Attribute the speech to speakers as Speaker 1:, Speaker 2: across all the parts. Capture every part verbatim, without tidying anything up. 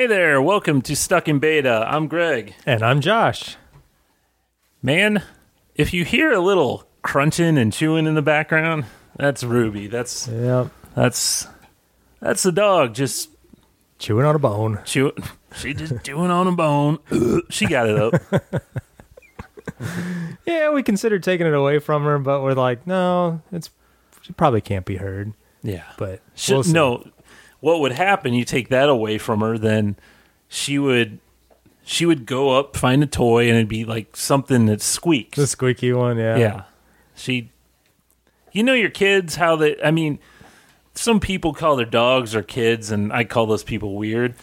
Speaker 1: Hey there, welcome to Stuck in Beta. I'm Greg.
Speaker 2: And I'm Josh.
Speaker 1: Man, if you hear a little crunching and chewing in the background, that's Ruby. That's
Speaker 2: Yep.
Speaker 1: that's that's the dog just
Speaker 2: Chewing on a bone.
Speaker 1: chewing. She just chewing on a bone. She got it up.
Speaker 2: Yeah, we considered taking it away from her, but we're like, no, it's she probably can't be heard.
Speaker 1: Yeah,
Speaker 2: But
Speaker 1: She-
Speaker 2: we'll see.
Speaker 1: no. What would happen? You take that away from her, then she would she would go up, find a toy, and it'd be like something that squeaks.
Speaker 2: The squeaky one, yeah.
Speaker 1: Yeah. She, you know, your kids, how they, I mean, some people call their dogs their kids, and I call those people weird.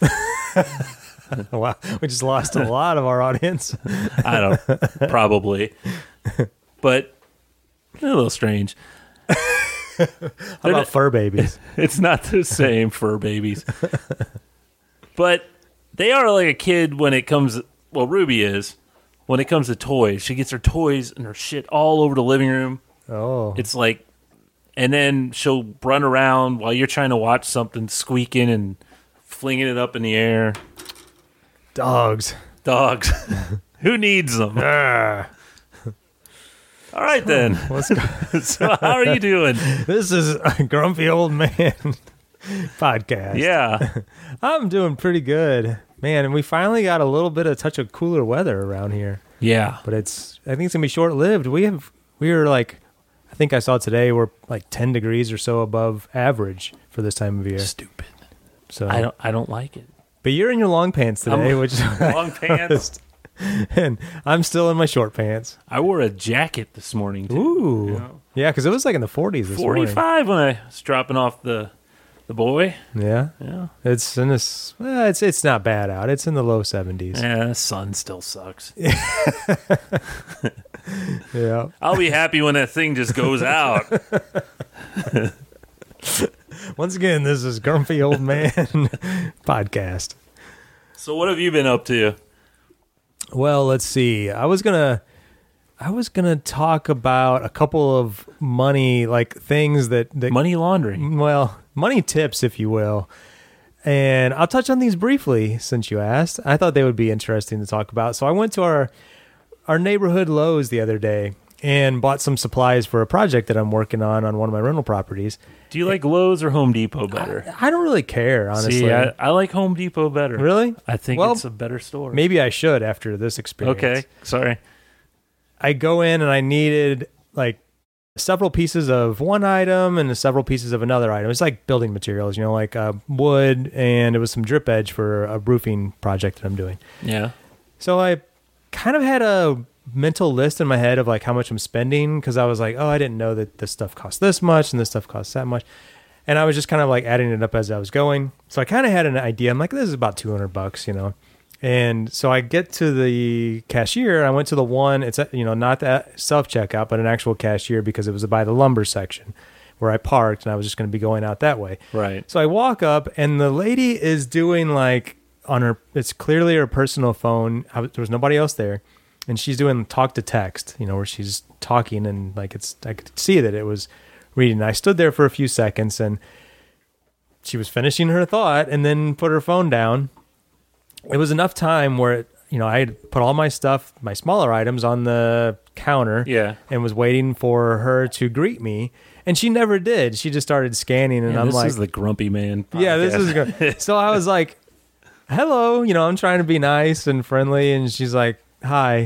Speaker 2: Wow, we just lost a lot of our audience.
Speaker 1: I don't, probably. But they're a little strange.
Speaker 2: How about fur babies?
Speaker 1: It's not the same for babies. But they are like a kid when it comes, well, Ruby is, when it comes to toys. She gets her toys and her shit all over the living room.
Speaker 2: Oh,
Speaker 1: It's like, and then she'll run around while you're trying to watch something, squeaking and flinging it up in the air.
Speaker 2: dogs.
Speaker 1: Dogs. Who needs them?
Speaker 2: Ah,
Speaker 1: All right, then.
Speaker 2: let's go.
Speaker 1: So how are you doing?
Speaker 2: This is a grumpy old man podcast.
Speaker 1: Yeah.
Speaker 2: I'm doing pretty good, man. And we finally got a little bit of touch of cooler weather around here,
Speaker 1: Yeah.
Speaker 2: but it's I think it's gonna be short lived. We have we were like, I think I saw today we're like ten degrees or so above average for this time of year.
Speaker 1: Stupid.
Speaker 2: So
Speaker 1: I don't I don't like it.
Speaker 2: But you're in your long pants today,
Speaker 1: I'm-
Speaker 2: which is
Speaker 1: Long pants.
Speaker 2: and I'm still in my short pants.
Speaker 1: I wore a jacket this morning, too.
Speaker 2: Ooh,
Speaker 1: Yeah.
Speaker 2: yeah, because it was like in the forties this morning.
Speaker 1: forty-five when I was dropping off the the boy.
Speaker 2: Yeah,
Speaker 1: Yeah.
Speaker 2: it's in this. Well, it's it's not bad out. It's in the low seventies.
Speaker 1: Yeah, the sun still sucks.
Speaker 2: Yeah.
Speaker 1: I'll be happy when that thing just goes out.
Speaker 2: Once again, this is Grumpy Old Man podcast.
Speaker 1: So what have you been up to?
Speaker 2: Well, let's see. I was gonna, I was gonna talk about a couple of money like things that that
Speaker 1: Money laundering.
Speaker 2: well, money tips, if you will. And I'll touch on these briefly since you asked. I thought they would be interesting to talk about. So I went to our our neighborhood Lowe's the other day and bought some supplies for a project that I'm working on on one of my rental properties.
Speaker 1: Do you like Lowe's or Home Depot better?
Speaker 2: I don't really care, honestly.
Speaker 1: See, I, I like Home Depot better.
Speaker 2: Really?
Speaker 1: I think
Speaker 2: Well,
Speaker 1: it's a better store.
Speaker 2: Maybe I should after this experience.
Speaker 1: Okay, sorry.
Speaker 2: I go in and I needed like several pieces of one item and several pieces of another item. It's like building materials, you know, like uh, wood, and it was some drip edge for a roofing project that I'm doing.
Speaker 1: Yeah.
Speaker 2: So I kind of had a mental list in my head of like how much I'm spending, because I was like, oh, I didn't know that this stuff costs this much and this stuff costs that much. And I was just kind of like adding it up as I was going. So I kind of had an idea. I'm like, this is about two hundred bucks, you know? And so I get to the cashier, and I went to the one, it's, you know, not that self-checkout, but an actual cashier, because it was by the lumber section where I parked, and I was just going to be going out that way.
Speaker 1: Right.
Speaker 2: So I walk up, and the lady is doing like on her, it's clearly her personal phone. I, was- there was nobody else there. And she's doing talk to text, you know, where she's talking, and like it's, I could see that it was reading. I stood there for a few seconds, and she was finishing her thought and then put her phone down. It was enough time where, it, you know, I had put all my stuff, my smaller items on the counter,
Speaker 1: Yeah.
Speaker 2: and was waiting for her to greet me. And she never did. She just started scanning, and
Speaker 1: Yeah,
Speaker 2: I'm
Speaker 1: this
Speaker 2: like,
Speaker 1: is the Grumpy Man podcast.
Speaker 2: yeah, this is good. So I was like, hello, you know, I'm trying to be nice and friendly. And she's like, hi.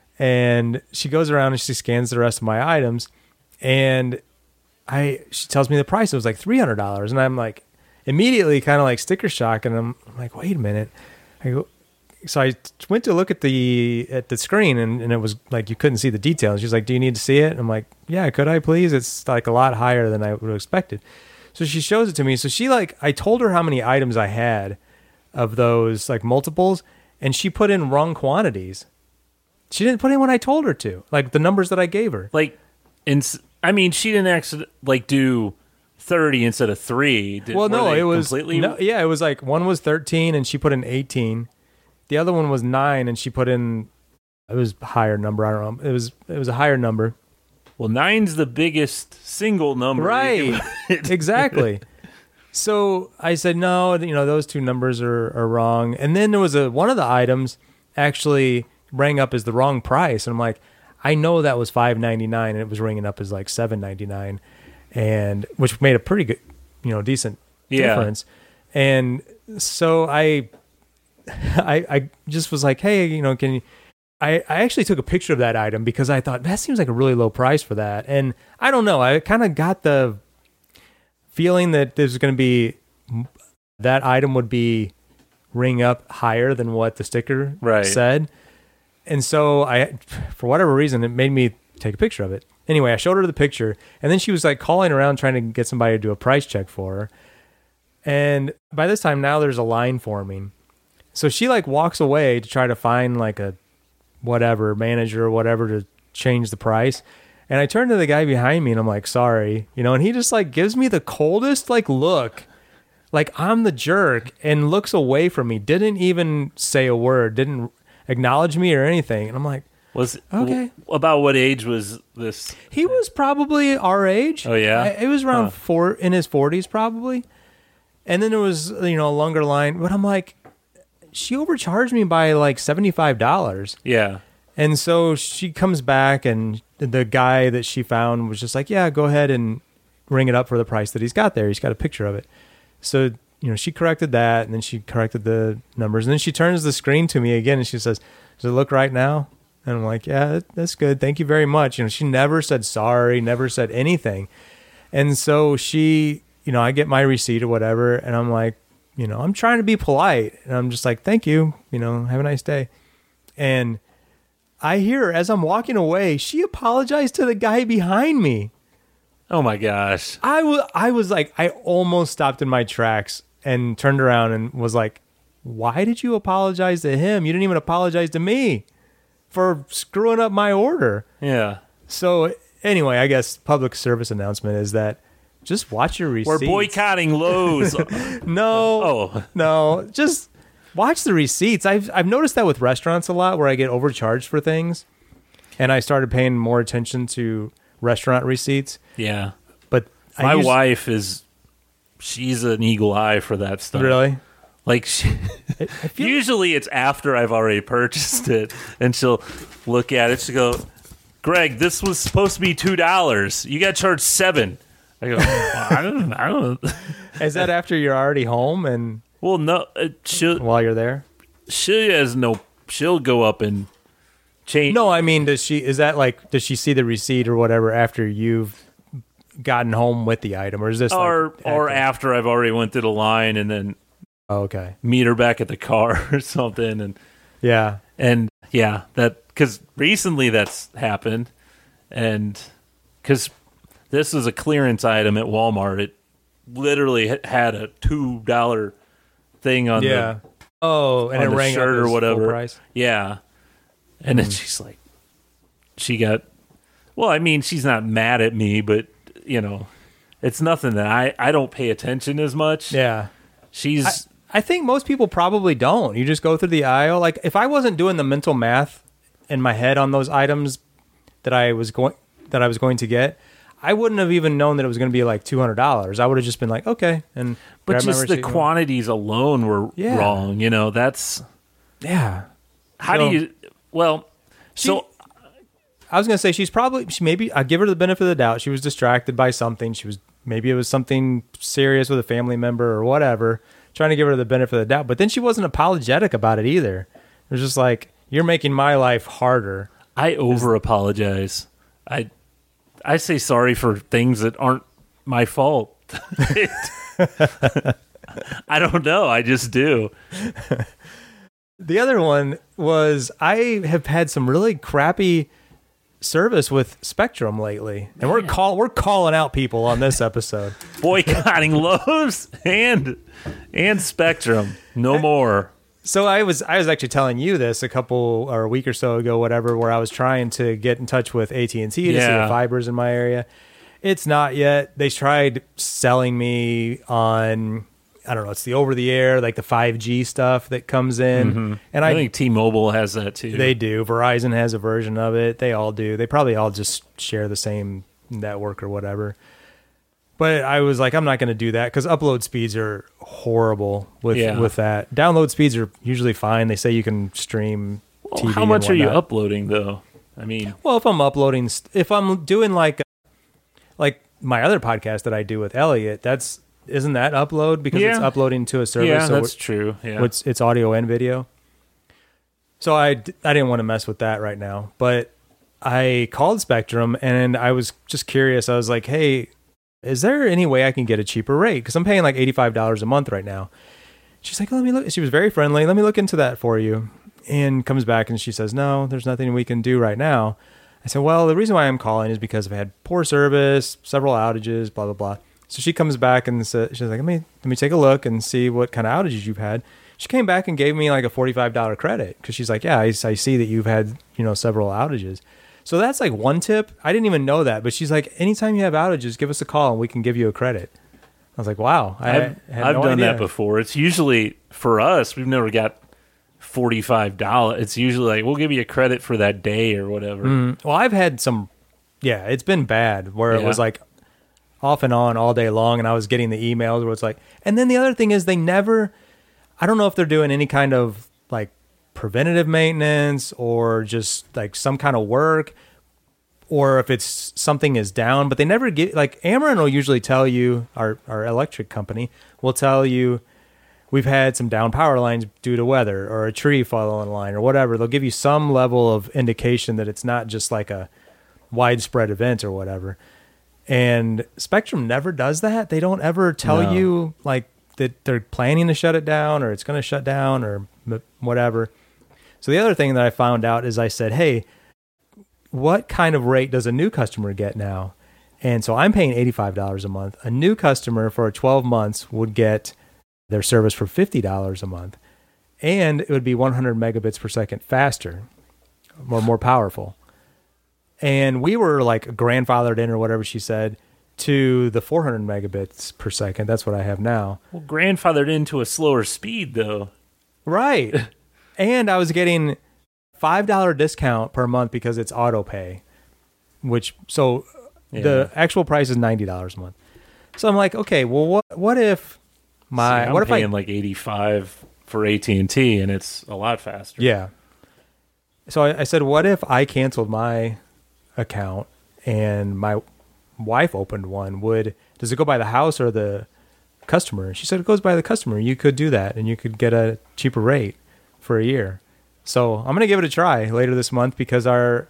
Speaker 2: And she goes around and she scans the rest of my items. And I, she tells me the price. It was like three hundred dollars. And I'm like, immediately kind of like sticker shock. And I'm, I'm like, wait a minute. I go, so I went to look at the at the screen, and, and it was like you couldn't see the details. She's like, do you need to see it? I'm like, yeah, could I please? It's like a lot higher than I would have expected. So she shows it to me. So she like, I told her how many items I had of those like multiples, and she put in wrong quantities. She didn't put in what I told her to, like the numbers that I gave her.
Speaker 1: Like, in, I mean, she didn't actually like do thirty instead of three. Did,
Speaker 2: Well,
Speaker 1: were
Speaker 2: no,
Speaker 1: they
Speaker 2: it was
Speaker 1: completely.
Speaker 2: no, yeah, it was like one was thirteen and she put in eighteen. The other one was nine and she put in, it was a higher number. I don't know. It was it was a higher number.
Speaker 1: Well, nine's the biggest single number. you
Speaker 2: Right.
Speaker 1: can-
Speaker 2: Exactly. So I said, no, you know, those two numbers are, are wrong. And then there was a one of the items actually rang up as the wrong price. And I'm like, I know that was five ninety-nine and it was ringing up as like seven ninety-nine, and which made a pretty good, you know, decent
Speaker 1: Yeah.
Speaker 2: difference. And so I, I, I just was like, hey, you know, can you, I, I actually took a picture of that item because I thought that seems like a really low price for that. And I don't know, I kind of got the feeling that there's going to be, that item would be ring up higher than what the sticker
Speaker 1: Right.
Speaker 2: said. And so I, for whatever reason, it made me take a picture of it. Anyway, I showed her the picture, and then she was like calling around trying to get somebody to do a price check for her. And by this time now there's a line forming. So she like walks away to try to find like a whatever manager or whatever to change the price. And I turn to the guy behind me and I'm like, sorry, you know, and he just like gives me the coldest like look, like I'm the jerk, and looks away from me. Didn't even say a word, didn't acknowledge me or anything. And I'm like,
Speaker 1: Was
Speaker 2: okay.
Speaker 1: w- about what age was this?
Speaker 2: he was probably our age.
Speaker 1: Oh, yeah?
Speaker 2: I, it was around
Speaker 1: Huh.
Speaker 2: four in his forties probably. And then there was, you know, a longer line, but I'm like, she overcharged me by like seventy-five dollars.
Speaker 1: Yeah.
Speaker 2: And so she comes back, and the guy that she found was just like, yeah, go ahead and ring it up for the price that he's got there. He's got a picture of it. So, you know, she corrected that, and then she corrected the numbers. And then she turns the screen to me again, and she says, does it look right now? And I'm like, yeah, that's good. Thank you very much. You know, she never said sorry, never said anything. And so she, you know, I get my receipt or whatever, and I'm like, you know, I'm trying to be polite. And I'm just like, thank you. You know, have a nice day. And I hear her as I'm walking away, she apologized to the guy behind me.
Speaker 1: Oh my gosh.
Speaker 2: I was, I was like, I almost stopped in my tracks and turned around and was like, why did you apologize to him? You didn't even apologize to me for screwing up my order.
Speaker 1: Yeah.
Speaker 2: So anyway, I guess public service announcement is that just watch your receipts.
Speaker 1: We're boycotting Lowe's.
Speaker 2: No,
Speaker 1: Oh.
Speaker 2: no, just watch the receipts. I've I've noticed that with restaurants a lot, where I get overcharged for things, and I started paying more attention to restaurant receipts.
Speaker 1: Yeah.
Speaker 2: But I
Speaker 1: My
Speaker 2: use-
Speaker 1: wife is, she's an eagle eye for that stuff.
Speaker 2: really,
Speaker 1: Like, she,
Speaker 2: I feel
Speaker 1: usually it's after I've already purchased it, and she'll look at it. She'll go, Greg, this was supposed to be two dollars. You got charged seven. I go, well, I don't, I don't.
Speaker 2: is that after you're already home and
Speaker 1: Well, no, uh, she'll,
Speaker 2: while you're there?
Speaker 1: she has no, she'll go up and change.
Speaker 2: No, I mean, does she? Is that like? Does she see the receipt or whatever after you've gotten home with the item, or is this
Speaker 1: or
Speaker 2: like
Speaker 1: or
Speaker 2: active?
Speaker 1: after I've already went through the line and then
Speaker 2: Oh, okay,
Speaker 1: meet her back at the car or something, and
Speaker 2: yeah,
Speaker 1: and yeah, that because recently that's happened, and because this was a clearance item at Walmart, it literally ha- had a two dollar thing on
Speaker 2: yeah. Oh, and
Speaker 1: on
Speaker 2: it
Speaker 1: the
Speaker 2: rang
Speaker 1: shirt
Speaker 2: up
Speaker 1: or
Speaker 2: as
Speaker 1: whatever.
Speaker 2: Full price.
Speaker 1: Yeah. And then she's like, she got, well, I mean, she's not mad at me, but, you know, it's nothing that I, I don't pay attention as much.
Speaker 2: Yeah.
Speaker 1: She's,
Speaker 2: I, I think most people probably don't. You just go through the aisle. Like, if I wasn't doing the mental math in my head on those items that I was going that I was going to get, I wouldn't have even known that it was going to be like two hundred dollars. I would have just been like, okay, and
Speaker 1: but
Speaker 2: grab my
Speaker 1: just the
Speaker 2: receipt.
Speaker 1: quantities alone were
Speaker 2: Yeah.
Speaker 1: wrong. You know, that's,
Speaker 2: Yeah.
Speaker 1: how
Speaker 2: So-
Speaker 1: do you, well, so,
Speaker 2: I was going to say she's probably she maybe I give her the benefit of the doubt. She was distracted by something. She was maybe it was something serious with a family member or whatever. Trying to give her the benefit of the doubt, but then she wasn't apologetic about it either. It was just like, you're making my life harder.
Speaker 1: I over apologize. I, I say sorry for things that aren't my fault. I don't know. I just do.
Speaker 2: The other one was I have had some really crappy service with Spectrum lately, and we're call we're calling out people on this episode.
Speaker 1: Boycotting Lowe's and and Spectrum. No more.
Speaker 2: So I was I was actually telling you this a couple or a week or so ago, whatever, where I was trying to get in touch with A T and T to see
Speaker 1: Yeah.
Speaker 2: the fibers in my area. It's not yet. They tried selling me on, I don't know, it's the over the air, like the five G stuff that comes in, and
Speaker 1: I,
Speaker 2: I,
Speaker 1: think T-Mobile has that too.
Speaker 2: they do. Verizon has a version of it. They all do. They probably all just share the same network or whatever. But I was like, I'm not going to do that because upload speeds are horrible with
Speaker 1: Yeah.
Speaker 2: with that. Download speeds are usually fine. They say you can stream
Speaker 1: Well,
Speaker 2: T V.
Speaker 1: how much
Speaker 2: and
Speaker 1: are you
Speaker 2: whatnot.
Speaker 1: uploading though? I mean,
Speaker 2: Well, if I'm uploading, st- if I'm doing like, like my other podcast that I do with Elliot, that's isn't that upload because it's
Speaker 1: Yeah.
Speaker 2: uploading to a server.
Speaker 1: yeah,
Speaker 2: so
Speaker 1: that's
Speaker 2: it-
Speaker 1: true. Yeah,
Speaker 2: it's it's audio and video. So I d- I didn't want to mess with that right now, but I called Spectrum and I was just curious. I was like, hey, is there any way I can get a cheaper rate? Because I'm paying like eighty-five dollars a month right now. She's like, let me look. She was very friendly. Let me look into that for you. And comes back and she says, no, there's nothing we can do right now. I said, well, the reason why I'm calling is because I've had poor service, several outages, blah, blah, blah. So she comes back and says, she's like, let me, let me take a look and see what kind of outages you've had. She came back and gave me like a forty-five dollars credit because she's like, yeah, I, I see that you've had, you know, several outages. So that's like one tip. I didn't even know that, but she's like, anytime you have outages, give us a call and we can give you a credit. I was like, wow. I
Speaker 1: I've,
Speaker 2: had
Speaker 1: I've
Speaker 2: no
Speaker 1: done
Speaker 2: idea.
Speaker 1: that before. It's usually for us. We've never got forty-five dollars. It's usually like we'll give you a credit for that day or whatever.
Speaker 2: Mm, well, I've had some, yeah, it's been bad where it
Speaker 1: Yeah.
Speaker 2: was like off and on all day long, and I was getting the emails where it's like, and then the other thing is they never, I don't know if they're doing any kind of like preventative maintenance or just like some kind of work, or if it's something is down, but they never get, like Ameren will usually tell you, our, our electric company will tell you, we've had some down power lines due to weather or a tree fall on line or whatever. They'll give you some level of indication that it's not just like a widespread event or whatever. And Spectrum never does that. They don't ever tell
Speaker 1: No.
Speaker 2: you like that they're planning to shut it down or it's going to shut down or m- whatever. So the other thing that I found out is I said, hey, what kind of rate does a new customer get now? And so I'm paying eighty-five dollars a month. A new customer for twelve months would get their service for fifty dollars a month. And it would be one hundred megabits per second faster or more powerful. And we were like grandfathered in or whatever she said to the four hundred megabits per second. That's what I have now.
Speaker 1: Well, grandfathered into a slower speed though.
Speaker 2: Right. And I was getting five dollars discount per month because it's auto pay, which, so
Speaker 1: Yeah.
Speaker 2: the actual price is ninety dollars a month. So I'm like, okay, well, what, what if my,
Speaker 1: See, I'm
Speaker 2: what if I,
Speaker 1: paying like eighty-five for A T and T and it's a lot faster.
Speaker 2: yeah. So I, I said, what if I canceled my account and my wife opened one? Would, does it go by the house or the customer? She said it goes by the customer. You could do that and you could get a cheaper rate for a year. So I'm going to give it a try later this month because our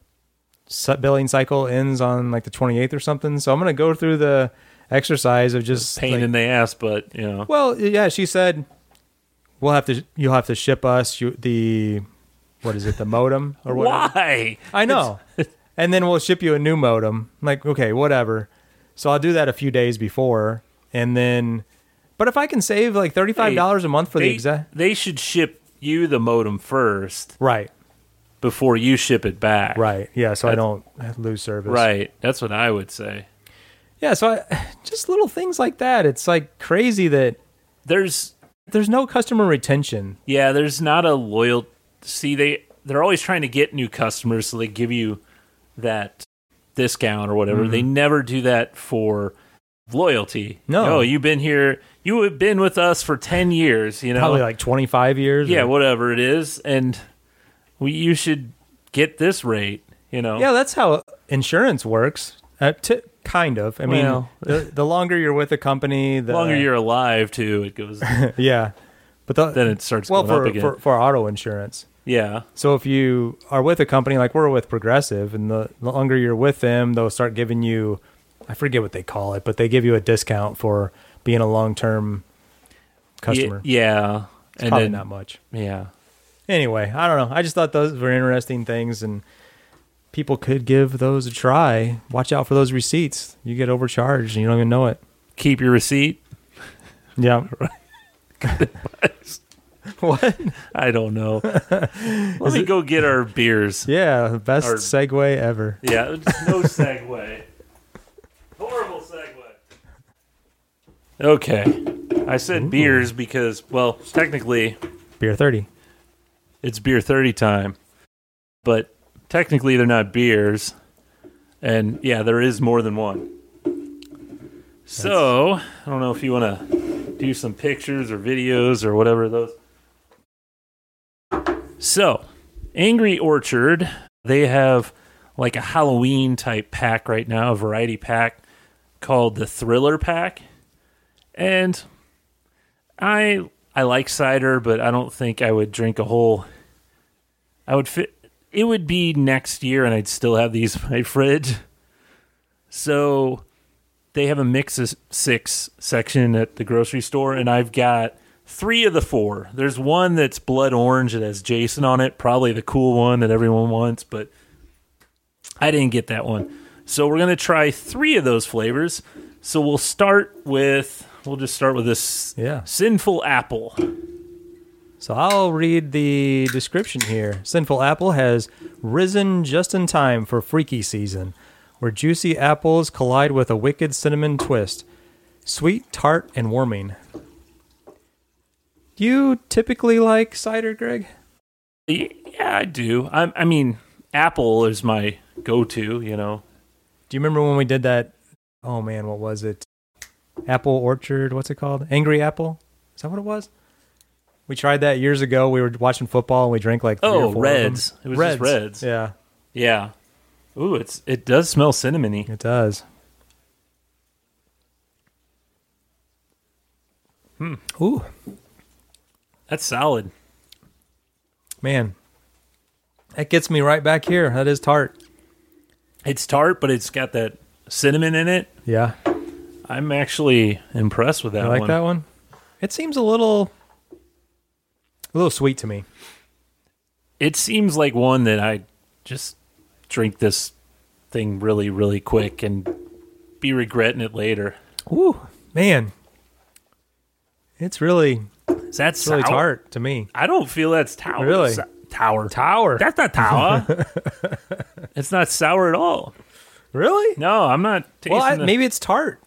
Speaker 2: s- billing cycle ends on like the twenty-eighth or something. So I'm going to go through the exercise of just
Speaker 1: Pain
Speaker 2: like-
Speaker 1: in the ass, but you know.
Speaker 2: well, yeah, she said we'll have to, you'll have to ship us you, the, what is it? The modem or whatever.
Speaker 1: Why?
Speaker 2: I know. And then we'll ship you a new modem. I'm like, okay, whatever. So I'll do that a few days before. And then, but if I can save like thirty-five dollars
Speaker 1: Hey,
Speaker 2: a month for the
Speaker 1: They,
Speaker 2: exact,
Speaker 1: they should ship you the modem first
Speaker 2: right,
Speaker 1: before you ship it back.
Speaker 2: right. Yeah. So I
Speaker 1: That's-
Speaker 2: don't lose service.
Speaker 1: Right. That's what I would say.
Speaker 2: Yeah. So I, just little things like that. It's like crazy that
Speaker 1: There's
Speaker 2: there's no customer retention.
Speaker 1: yeah, there's not a loyal see they they're always trying to get new customers so they give you that discount or whatever.
Speaker 2: Mm-hmm.
Speaker 1: They never do that for loyalty.
Speaker 2: No.
Speaker 1: you've been here you have been with us for ten years, you know.
Speaker 2: Probably like twenty-five years.
Speaker 1: yeah,
Speaker 2: or-
Speaker 1: whatever it is, and we you should get this rate, you know.
Speaker 2: Yeah, that's how insurance works. Uh, t- kind of. I mean,
Speaker 1: Well-
Speaker 2: the, the longer you're with a company, the
Speaker 1: The longer you're alive too, it goes
Speaker 2: yeah. But the,
Speaker 1: then it starts
Speaker 2: well
Speaker 1: going
Speaker 2: for,
Speaker 1: up again.
Speaker 2: for for auto insurance.
Speaker 1: yeah.
Speaker 2: So if you are with a company like we're with Progressive, and the, the longer you're with them, they'll start giving you, I forget what they call it, but they give you a discount for being a long-term customer.
Speaker 1: Ye- yeah.
Speaker 2: It's
Speaker 1: and
Speaker 2: probably
Speaker 1: then,
Speaker 2: not much.
Speaker 1: Yeah.
Speaker 2: Anyway, I don't know. I just thought those were interesting things, and people could give those a try. Watch out for those receipts. You get overcharged, and you don't even know it.
Speaker 1: Keep your receipt.
Speaker 2: Yeah. What?
Speaker 1: I don't know. Let me go get our beers.
Speaker 2: Yeah, the best
Speaker 1: Or-
Speaker 2: segue ever.
Speaker 1: Yeah, it's no segue. Horrible segue. Okay. I said beers because, well, technically
Speaker 2: Beer thirty.
Speaker 1: it's beer thirty time, but technically they're not beers. And yeah, there is more than one. So, I don't know if you want to do some pictures or videos or whatever those. So, Angry Orchard, they have like a Halloween type pack right now, a variety pack called the Thriller Pack. And I I like cider, but I don't think I would drink a whole. I would fit. It would be next year, and I'd still have these in my fridge. So they have a mix of six section at the grocery store, and I've got three of the four. There's one that's blood orange that has Jason on it, probably the cool one that everyone wants, but I didn't get that one. So we're going to try three of those flavors. So we'll start with, we'll just start with this
Speaker 2: Yeah.
Speaker 1: Sinful Apple.
Speaker 2: So I'll read the description here. Sinful Apple has risen just in time for Freaky Season, where juicy apples collide with a wicked cinnamon twist. Sweet, tart, and warming. Do you typically like cider, Greg?
Speaker 1: Yeah, I do. I, I mean, apple is my go-to, you know.
Speaker 2: Do you remember when we did that? Oh, man, what was it? Apple Orchard, what's it called? Angry Apple? Is that what it was? We tried that years ago. We were watching football, and we drank like three
Speaker 1: Oh,
Speaker 2: or four
Speaker 1: Reds.
Speaker 2: of them.
Speaker 1: It was
Speaker 2: Reds.
Speaker 1: just Reds.
Speaker 2: Yeah,
Speaker 1: Yeah. Ooh, it's it does smell cinnamony.
Speaker 2: it does.
Speaker 1: Hmm.
Speaker 2: Ooh,
Speaker 1: That's solid.
Speaker 2: man. That gets me right back here. That is tart.
Speaker 1: It's tart, but it's got that cinnamon in it.
Speaker 2: Yeah.
Speaker 1: I'm actually impressed with that
Speaker 2: You like
Speaker 1: one.
Speaker 2: that one? It seems a little, a little sweet to me.
Speaker 1: It seems like one that I just drink this thing really, really quick and be regretting it later.
Speaker 2: Ooh, man. It's really,
Speaker 1: Is that
Speaker 2: it's really
Speaker 1: sour?
Speaker 2: tart to me.
Speaker 1: I don't feel that's tower.
Speaker 2: Really?
Speaker 1: Sa- tower.
Speaker 2: Tower.
Speaker 1: That's not tower. It's not sour at all.
Speaker 2: Really?
Speaker 1: No, I'm not tasting
Speaker 2: Well, I,
Speaker 1: the-
Speaker 2: maybe it's tart.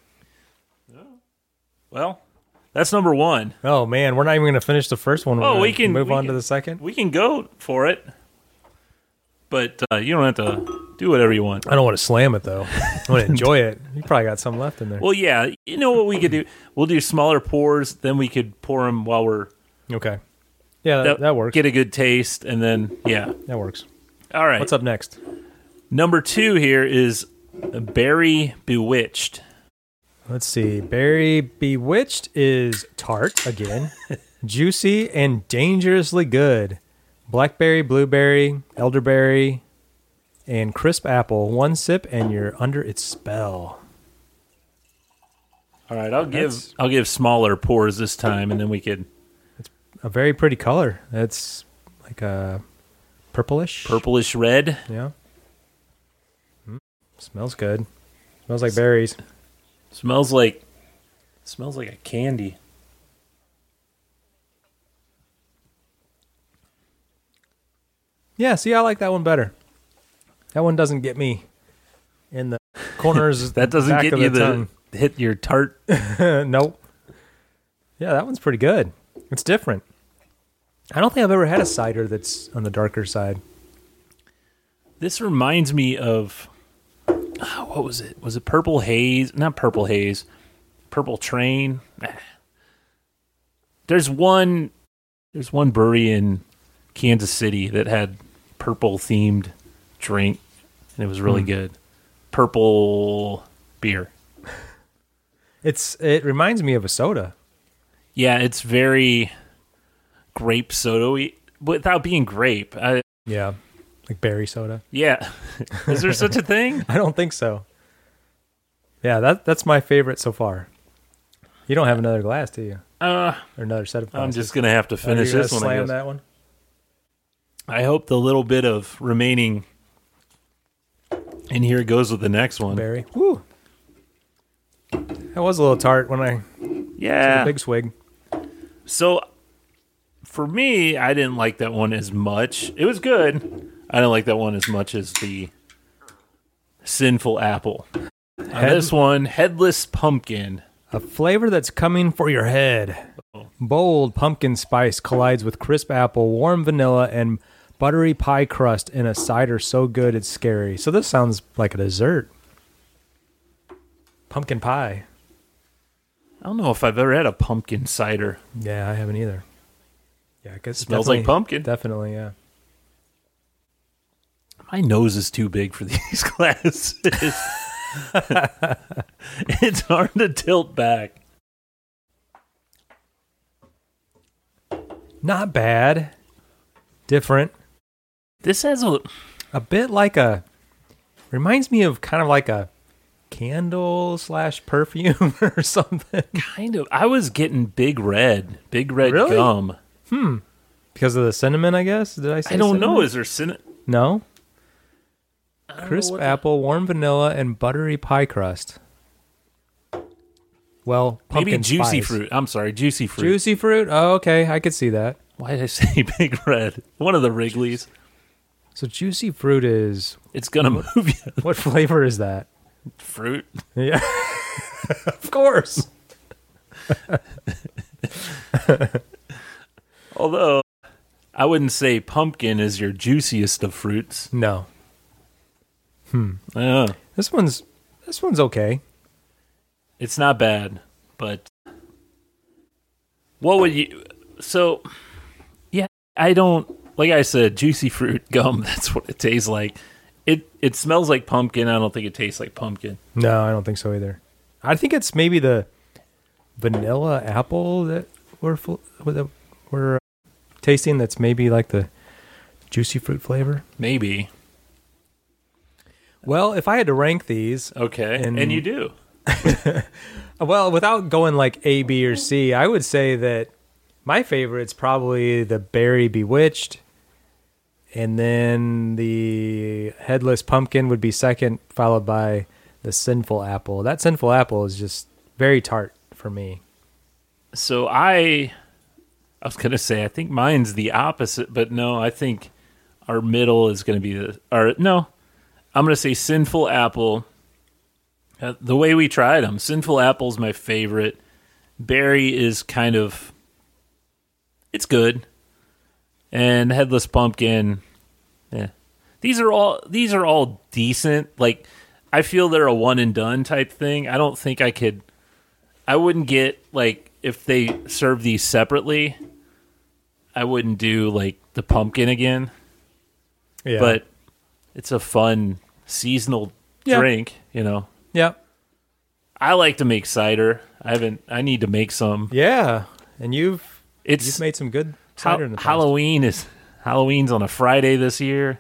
Speaker 1: Well, that's number one.
Speaker 2: Oh, man. We're not even going to finish the first one. We're
Speaker 1: Oh,
Speaker 2: gonna
Speaker 1: we can-
Speaker 2: move
Speaker 1: we
Speaker 2: on
Speaker 1: can-
Speaker 2: to the second.
Speaker 1: We can go for it. But uh, you don't have to do whatever you want.
Speaker 2: I don't want to slam it, though. I want to enjoy it. You probably got some left in there.
Speaker 1: Well, yeah. You know what we could do? We'll do smaller pours. Then we could pour them while we're...
Speaker 2: Okay. Yeah, that, that works.
Speaker 1: Get a good taste. And then, yeah.
Speaker 2: That works.
Speaker 1: All right.
Speaker 2: What's up next?
Speaker 1: Number two here is Berry Bewitched.
Speaker 2: Let's see. Berry Bewitched is tart again, juicy and dangerously good. Blackberry, blueberry, elderberry, and crisp apple. One sip and you're under its spell.
Speaker 1: All right, I'll give
Speaker 2: That's-
Speaker 1: I'll give smaller pours this time, and then we could
Speaker 2: A very pretty color. It's like a purplish.
Speaker 1: purplish red.
Speaker 2: Yeah. Mm, smells good. Smells like berries.
Speaker 1: Smells like smells like a candy.
Speaker 2: Yeah, see, I like that one better. That one doesn't get me in the corners.
Speaker 1: That doesn't
Speaker 2: back
Speaker 1: get
Speaker 2: of
Speaker 1: you
Speaker 2: the,
Speaker 1: the
Speaker 2: tongue.
Speaker 1: hit your tart.
Speaker 2: Nope. Yeah, that one's pretty good. It's different. I don't think I've ever had a cider that's on the darker side.
Speaker 1: This reminds me of ah, what was it? Was it Purple Haze? Not Purple Haze. Purple Train. Ah. There's one. There's one brewery in Kansas City that had purple themed drink, and it was really
Speaker 2: Hmm.
Speaker 1: good. Purple beer.
Speaker 2: It's it reminds me of a soda.
Speaker 1: Yeah, it's very grape soda-y without being grape. I,
Speaker 2: Yeah, like berry soda.
Speaker 1: yeah. Is there such a thing?
Speaker 2: I don't think so. Yeah, that that's my favorite so far. You don't have another glass, do you?
Speaker 1: Uh,
Speaker 2: Or another set of glasses?
Speaker 1: I'm just going to have to
Speaker 2: Are
Speaker 1: finish
Speaker 2: you gonna
Speaker 1: this one. I
Speaker 2: Slam
Speaker 1: guess.
Speaker 2: that one.
Speaker 1: I hope the little bit of remaining in here goes with the next one.
Speaker 2: Berry. Woo. That was a little tart when I took
Speaker 1: Yeah.
Speaker 2: a big swig.
Speaker 1: So for me, I didn't like that one as much. It was good. I didn't like that one as much as the Sinful Apple. Uh,
Speaker 2: Head-
Speaker 1: this one, Headless Pumpkin.
Speaker 2: A flavor that's coming for your head. Bold pumpkin spice collides with crisp apple, warm vanilla, and buttery pie crust in a cider so good it's scary. So this sounds like a dessert. Pumpkin pie.
Speaker 1: I don't know if I've ever had a pumpkin cider.
Speaker 2: Yeah, I haven't either. Yeah, I guess
Speaker 1: It smells like pumpkin.
Speaker 2: Definitely, yeah.
Speaker 1: My nose is too big for these glasses. It's hard to tilt back.
Speaker 2: Not bad. Different.
Speaker 1: This has a
Speaker 2: A bit like a... Reminds me of kind of like a candle slash perfume or something.
Speaker 1: kind of. I was getting Big Red, Big Red
Speaker 2: Really?
Speaker 1: gum.
Speaker 2: Hmm. Because of the cinnamon, I guess? Did I say
Speaker 1: I don't
Speaker 2: cinnamon?
Speaker 1: know. Is there cinnamon?
Speaker 2: No.
Speaker 1: I don't know
Speaker 2: Crisp
Speaker 1: what the-
Speaker 2: apple, warm vanilla, and buttery pie crust. Well,
Speaker 1: Maybe
Speaker 2: pumpkin
Speaker 1: juicy
Speaker 2: spice.
Speaker 1: fruit. I'm sorry, juicy fruit.
Speaker 2: Juicy fruit? Oh, okay. I could see that.
Speaker 1: Why did I say Big Red? One of the Wrigley's.
Speaker 2: So juicy fruit is...
Speaker 1: It's gonna move you.
Speaker 2: What flavor is that?
Speaker 1: Fruit.
Speaker 2: Yeah. Of course.
Speaker 1: Although I wouldn't say pumpkin is your juiciest of fruits.
Speaker 2: No.
Speaker 1: Uh,
Speaker 2: This one's... This one's okay.
Speaker 1: it's not bad, but what would you? So, yeah, I don't like I said, juicy fruit gum. That's what it tastes like. It it smells like pumpkin. I don't think it tastes like pumpkin.
Speaker 2: No, I don't think so either. I think it's maybe the vanilla apple that we're fl- that we're uh, tasting. That's maybe like the juicy fruit flavor.
Speaker 1: Maybe.
Speaker 2: Well, if I had to rank these,
Speaker 1: Okay, and,
Speaker 2: And-
Speaker 1: you do.
Speaker 2: well, without going like A, B, or C, I would say that my favorite's probably the berry bewitched, and then the headless pumpkin would be second, followed by the sinful apple. That sinful apple is just very tart for me.
Speaker 1: So I, I was gonna say I think mine's the opposite, but no, I think our middle is gonna be the or no, I'm gonna say sinful apple. Uh, the way we tried them, sinful apple's my favorite. Berry is kind of, it's good, and headless pumpkin. Yeah, these are all these are all decent. Like I feel they're a one and done type thing. I don't think I could. I wouldn't get like if they serve these separately. I wouldn't do like the pumpkin again.
Speaker 2: Yeah,
Speaker 1: But it's a fun seasonal
Speaker 2: Yeah.
Speaker 1: drink, you know.
Speaker 2: yeah,
Speaker 1: I like to make cider. I haven't. I need to make some.
Speaker 2: yeah. And you've
Speaker 1: It's
Speaker 2: you've made some good
Speaker 1: Ha-
Speaker 2: cider in the past.
Speaker 1: Halloween is Halloween's on a Friday this year,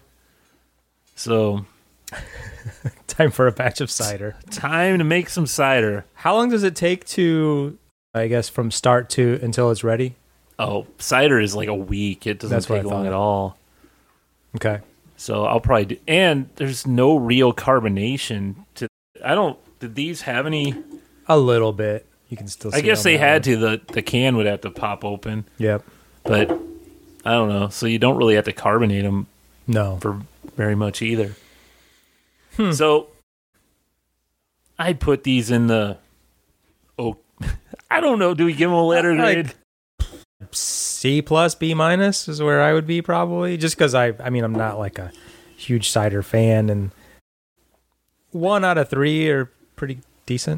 Speaker 1: so
Speaker 2: Time for a batch of cider.
Speaker 1: time to make some cider.
Speaker 2: How long does it take to, I guess, from start to until it's ready?
Speaker 1: Oh, cider is like a week. It doesn't
Speaker 2: That's what
Speaker 1: take
Speaker 2: I
Speaker 1: long
Speaker 2: thought.
Speaker 1: at all.
Speaker 2: Okay.
Speaker 1: So I'll probably do. And there's no real carbonation to. I don't. Did these have any?
Speaker 2: A little bit. You can still see
Speaker 1: I guess
Speaker 2: on
Speaker 1: they
Speaker 2: that
Speaker 1: had
Speaker 2: one.
Speaker 1: to. The the can would have to pop open,
Speaker 2: Yep.
Speaker 1: but I don't know. So you don't really have to carbonate them
Speaker 2: No.
Speaker 1: for very much either.
Speaker 2: Hmm.
Speaker 1: So I'd put these in the. Oh, I don't know. Do we give them a letter
Speaker 2: Like-
Speaker 1: grade?
Speaker 2: C plus, B minus is where I would be probably. Just because I, I mean, I'm not like a huge cider fan, and one out of three are pretty decent.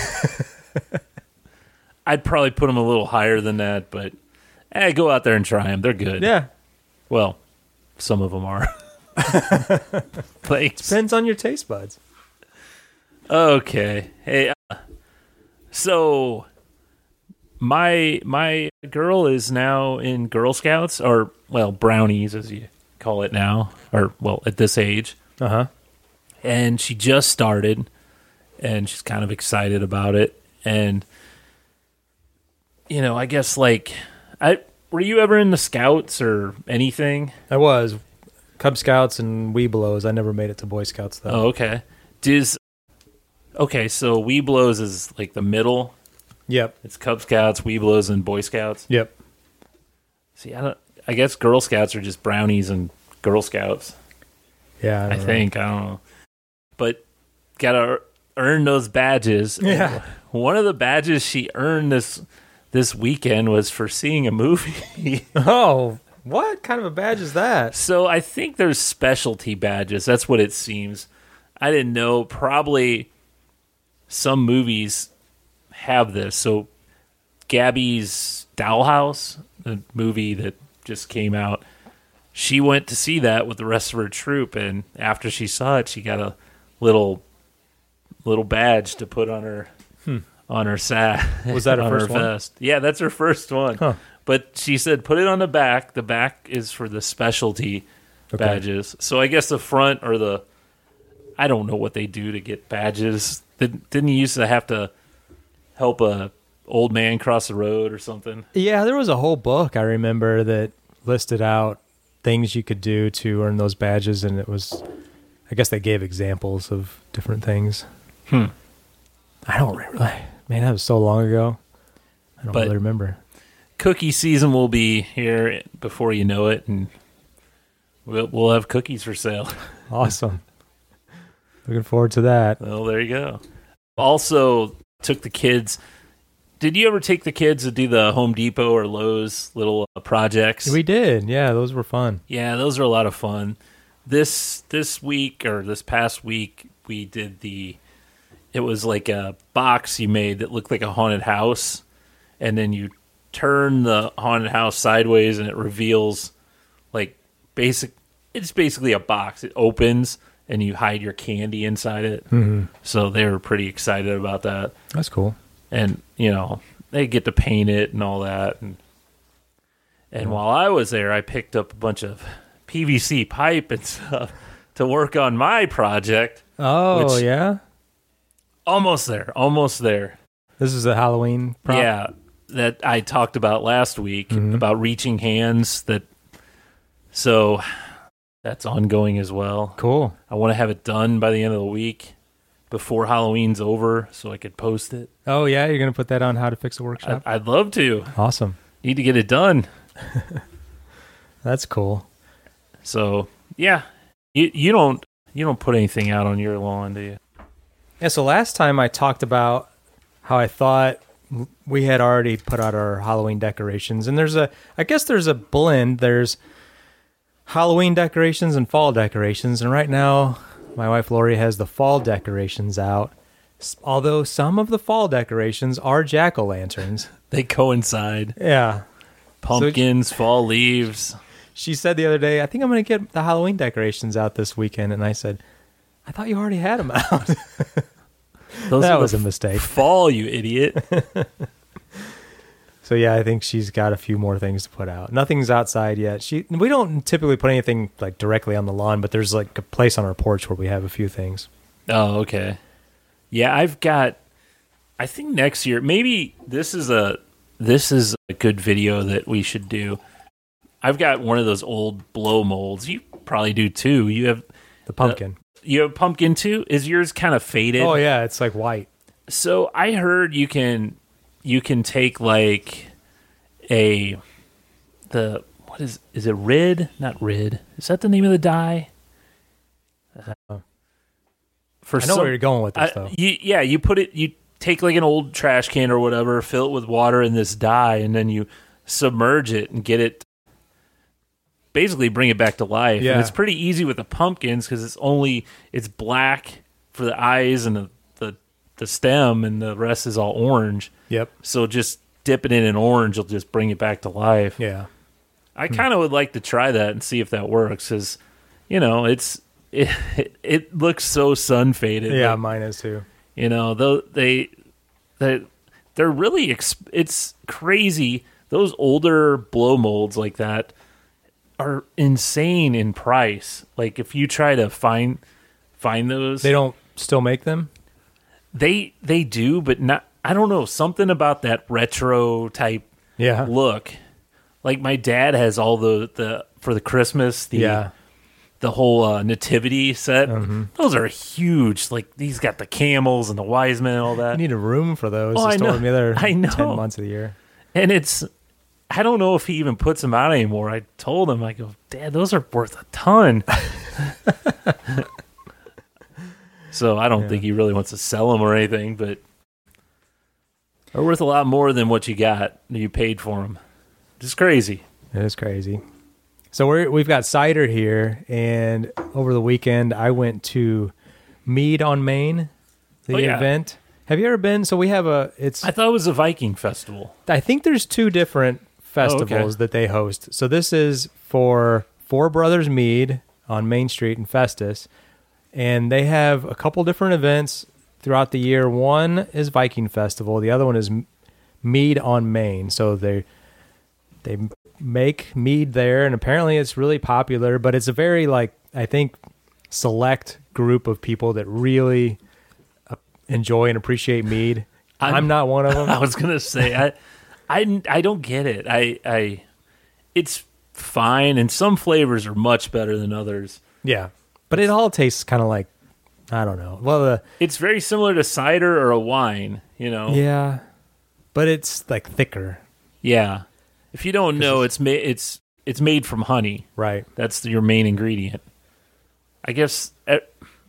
Speaker 1: I'd probably put them a little higher than that, but eh, go out there and try them. They're good.
Speaker 2: Yeah.
Speaker 1: Well, some of them are. Thanks.
Speaker 2: Depends on your taste buds.
Speaker 1: Okay. Hey, uh, so my my girl is now in Girl Scouts, or well, brownies as you call it now, or well, at this age,
Speaker 2: Uh huh.
Speaker 1: and she just started, and she's kind of excited about it, and you know, I guess like I were you ever in the Scouts or anything?
Speaker 2: I was Cub Scouts and Webelos. I never made it to Boy Scouts though.
Speaker 1: Oh, okay. Does okay, so Webelos is like the middle.
Speaker 2: Yep.
Speaker 1: It's Cub Scouts, Webelos, and Boy Scouts.
Speaker 2: Yep.
Speaker 1: See, I don't. I guess Girl Scouts are just brownies and Girl Scouts.
Speaker 2: Yeah. I,
Speaker 1: I
Speaker 2: don't know.
Speaker 1: think I don't know, but gotta earn those badges.
Speaker 2: Yeah.
Speaker 1: One of the badges she earned this this weekend was for seeing a movie.
Speaker 2: Oh, what kind of a badge is that?
Speaker 1: So I think there's specialty badges. That's what it seems. I didn't know. Probably some movies have this. So Gabby's Dollhouse, the movie that just came out, she went to see that with the rest of her troop, and after she saw it, she got a little little badge to put on her hmm. on her sack.
Speaker 2: Was that her
Speaker 1: on
Speaker 2: first
Speaker 1: her
Speaker 2: one?
Speaker 1: vest? Yeah, that's her first one.
Speaker 2: Huh.
Speaker 1: But she said put it on the back. The back is for the specialty okay. badges. So I guess the front or the I don't know what they do to get badges. Didn't, didn't you used to have to help a old man cross the road or something?
Speaker 2: Yeah, there was a whole book I remember that listed out things you could do to earn those badges, and it was, I guess they gave examples of different things.
Speaker 1: Hmm.
Speaker 2: I don't really, man, that was so long ago. I don't
Speaker 1: but
Speaker 2: really remember.
Speaker 1: Cookie season will be here before you know it, and we'll, we'll have cookies for sale.
Speaker 2: Awesome. Looking forward to that.
Speaker 1: Well, there you go. Also, took the kids. Did you ever take the kids to do the Home Depot or Lowe's little uh, projects?
Speaker 2: We did. Yeah, those were fun.
Speaker 1: Yeah, those are a lot of fun. This this week or this past week, we did the. It was like a box you made that looked like a haunted house, and then you turn the haunted house sideways, and it reveals like basic. It's basically a box. It opens. And you hide your candy inside it.
Speaker 2: Mm-hmm.
Speaker 1: So they were pretty excited about that.
Speaker 2: That's cool.
Speaker 1: And, you know, they get to paint it and all that. And and yeah. while I was there, I picked up a bunch of P V C pipe and stuff to work on my project.
Speaker 2: Oh, yeah?
Speaker 1: Almost there. Almost there.
Speaker 2: This is a Halloween prop?
Speaker 1: Yeah, that I talked about last week, mm-hmm. about reaching hands. That So... That's ongoing as well.
Speaker 2: Cool.
Speaker 1: I want to have it done by the end of the week before Halloween's over so I could post it.
Speaker 2: Oh, yeah? You're going to put that on How to Fix a Workshop?
Speaker 1: I'd, I'd love to.
Speaker 2: Awesome.
Speaker 1: Need to get it done.
Speaker 2: That's cool.
Speaker 1: So, yeah. You, you don't you don't put anything out on your lawn, do you?
Speaker 2: Yeah, so last time I talked about how I thought we had already put out our Halloween decorations. And there's a, I guess there's a blend. There's Halloween decorations and fall decorations, and right now my wife Lori has the fall decorations out, although some of the fall decorations are jack-o'-lanterns.
Speaker 1: They coincide.
Speaker 2: Yeah.
Speaker 1: Pumpkins,
Speaker 2: so,
Speaker 1: fall leaves.
Speaker 2: She said the other day, I think I'm going to get the Halloween decorations out this weekend, and I said, I thought you already had them out.
Speaker 1: Those
Speaker 2: that was a mistake.
Speaker 1: Fall, you idiot.
Speaker 2: So yeah, I think she's got a few more things to put out. Nothing's outside yet. She we don't typically put anything like directly on the lawn, but there's like a place on our porch where we have a few things.
Speaker 1: Oh, okay. Yeah, I've got I think next year maybe this is a this is a good video that we should do. I've got one of those old blow molds. You probably do too. You have
Speaker 2: the pumpkin.
Speaker 1: Uh, you have pumpkin too? Is yours kind of faded?
Speaker 2: Oh yeah, it's like white.
Speaker 1: So I heard you can You can take like a the what is is it rid? Not rid. Is that the name of the dye?
Speaker 2: Uh,
Speaker 1: For
Speaker 2: I know
Speaker 1: some,
Speaker 2: where you're going with this
Speaker 1: I,
Speaker 2: though.
Speaker 1: You, yeah, you put it. You take like an old trash can or whatever, fill it with water and this dye, and then you submerge it and get it. Basically, bring it back to life.
Speaker 2: Yeah.
Speaker 1: And it's pretty easy with the pumpkins because it's only it's black for the eyes and the, the the stem, and the rest is all orange.
Speaker 2: Yep.
Speaker 1: So just dip it in an orange will just bring it back to life.
Speaker 2: Yeah.
Speaker 1: I kind of would like to try that and see if that works because, you know, it's it, it, it looks so sun faded.
Speaker 2: Yeah,
Speaker 1: but,
Speaker 2: mine is too.
Speaker 1: You know, though they they they're really exp- it's crazy. Those older blow molds like that are insane in price. Like if you try to find find those,
Speaker 2: they don't still make them.
Speaker 1: They they do, but not. I don't know, something about that retro type
Speaker 2: yeah.
Speaker 1: look. Like my dad has all the, the for the Christmas the
Speaker 2: yeah.
Speaker 1: the whole uh, nativity set.
Speaker 2: Mm-hmm.
Speaker 1: Those are huge. Like these got the camels and the wise men and all that.
Speaker 2: You need a room for those
Speaker 1: oh,
Speaker 2: to
Speaker 1: I
Speaker 2: store
Speaker 1: know.
Speaker 2: them the other
Speaker 1: I know.
Speaker 2: ten months of the year.
Speaker 1: And it's I don't know if he even puts them out anymore. I told him, I go, Dad, those are worth a ton. So I don't
Speaker 2: yeah.
Speaker 1: think he really wants to sell them or anything, but they're worth a lot more than what you got, you paid for them. Just crazy.
Speaker 2: It is crazy. So we're, we've got cider here, and over the weekend I went to Mead on Main, the
Speaker 1: oh, yeah.
Speaker 2: event. Have you ever been? So we have a. It's.
Speaker 1: I thought it was a Viking festival.
Speaker 2: I think there's two different festivals
Speaker 1: Oh, okay.
Speaker 2: that they host. So this is for Four Brothers Mead on Main Street in Festus, and they have a couple different events throughout the year. One is Viking Festival. The other one is Mead on Main. So they they make mead there, and apparently it's really popular. But it's a very like I think select group of people that really uh, enjoy and appreciate mead. I'm, I'm not one of them.
Speaker 1: I was gonna say I, I, I don't get it. I, I, it's fine, and some flavors are much better than others.
Speaker 2: Yeah, but it all tastes kind of like I don't know. Well, the
Speaker 1: It's very similar to cider or a wine. You know.
Speaker 2: yeah, but it's like thicker,
Speaker 1: Yeah. If you don't know, it's made it's it's made from honey.
Speaker 2: right?
Speaker 1: That's your main ingredient. I guess eh,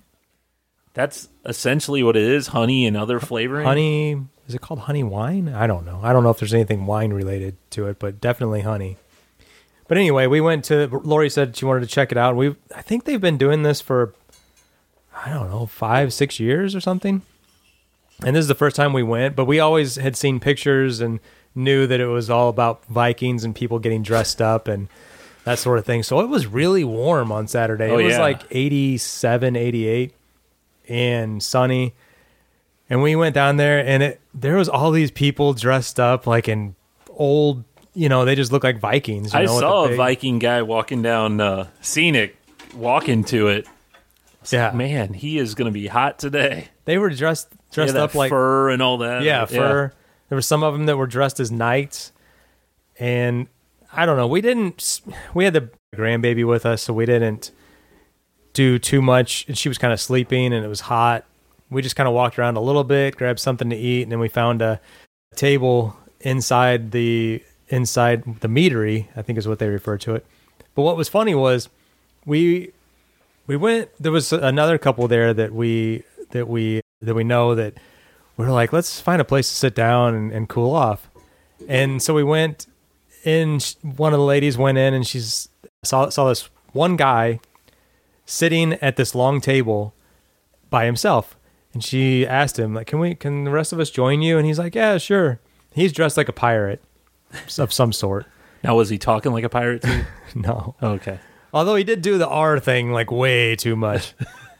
Speaker 1: that's essentially what it is: honey and other flavoring.
Speaker 2: Honey, is it called honey wine? I don't know. I don't know if there's anything wine related to it, but definitely honey. But anyway, we went to. Lori said she wanted to check it out. We, I think they've been doing this for, I don't know, five, six years or something. And this is the first time we went, but we always had seen pictures and knew that it was all about Vikings and people getting dressed up and that sort of thing. So it was really warm on Saturday.
Speaker 1: Oh,
Speaker 2: it was
Speaker 1: yeah.
Speaker 2: like eighty-seven, eighty-eight and sunny. And we went down there and it there was all these people dressed up like in old, you know, they just look like Vikings. You
Speaker 1: I
Speaker 2: know, with
Speaker 1: saw
Speaker 2: the
Speaker 1: a
Speaker 2: big-
Speaker 1: Viking guy walking down uh, Scenic, walking to it.
Speaker 2: Yeah.
Speaker 1: Man, he is going to be hot today.
Speaker 2: They were dressed dressed
Speaker 1: Yeah,
Speaker 2: up
Speaker 1: that
Speaker 2: like
Speaker 1: fur and all that.
Speaker 2: yeah, fur. There were some of them that were dressed as knights, and I don't know. We didn't. We had the grandbaby with us, so we didn't do too much. And she was kind of sleeping, and it was hot. We just kind of walked around a little bit, grabbed something to eat, and then we found a table inside the inside the meadery, I think is what they refer to it. But what was funny was we we went. There was another couple there that we that we that we know that. We were like, let's find a place to sit down and, and cool off. And so we went in. One of the ladies went in and she's saw saw this one guy sitting at this long table by himself. And she asked him, like, can we, can the rest of us join you? And he's like, yeah, sure. He's dressed like a pirate of some sort.
Speaker 1: Now, was he talking like a pirate too?
Speaker 2: No.
Speaker 1: Okay.
Speaker 2: Although he did do the R thing like way too much.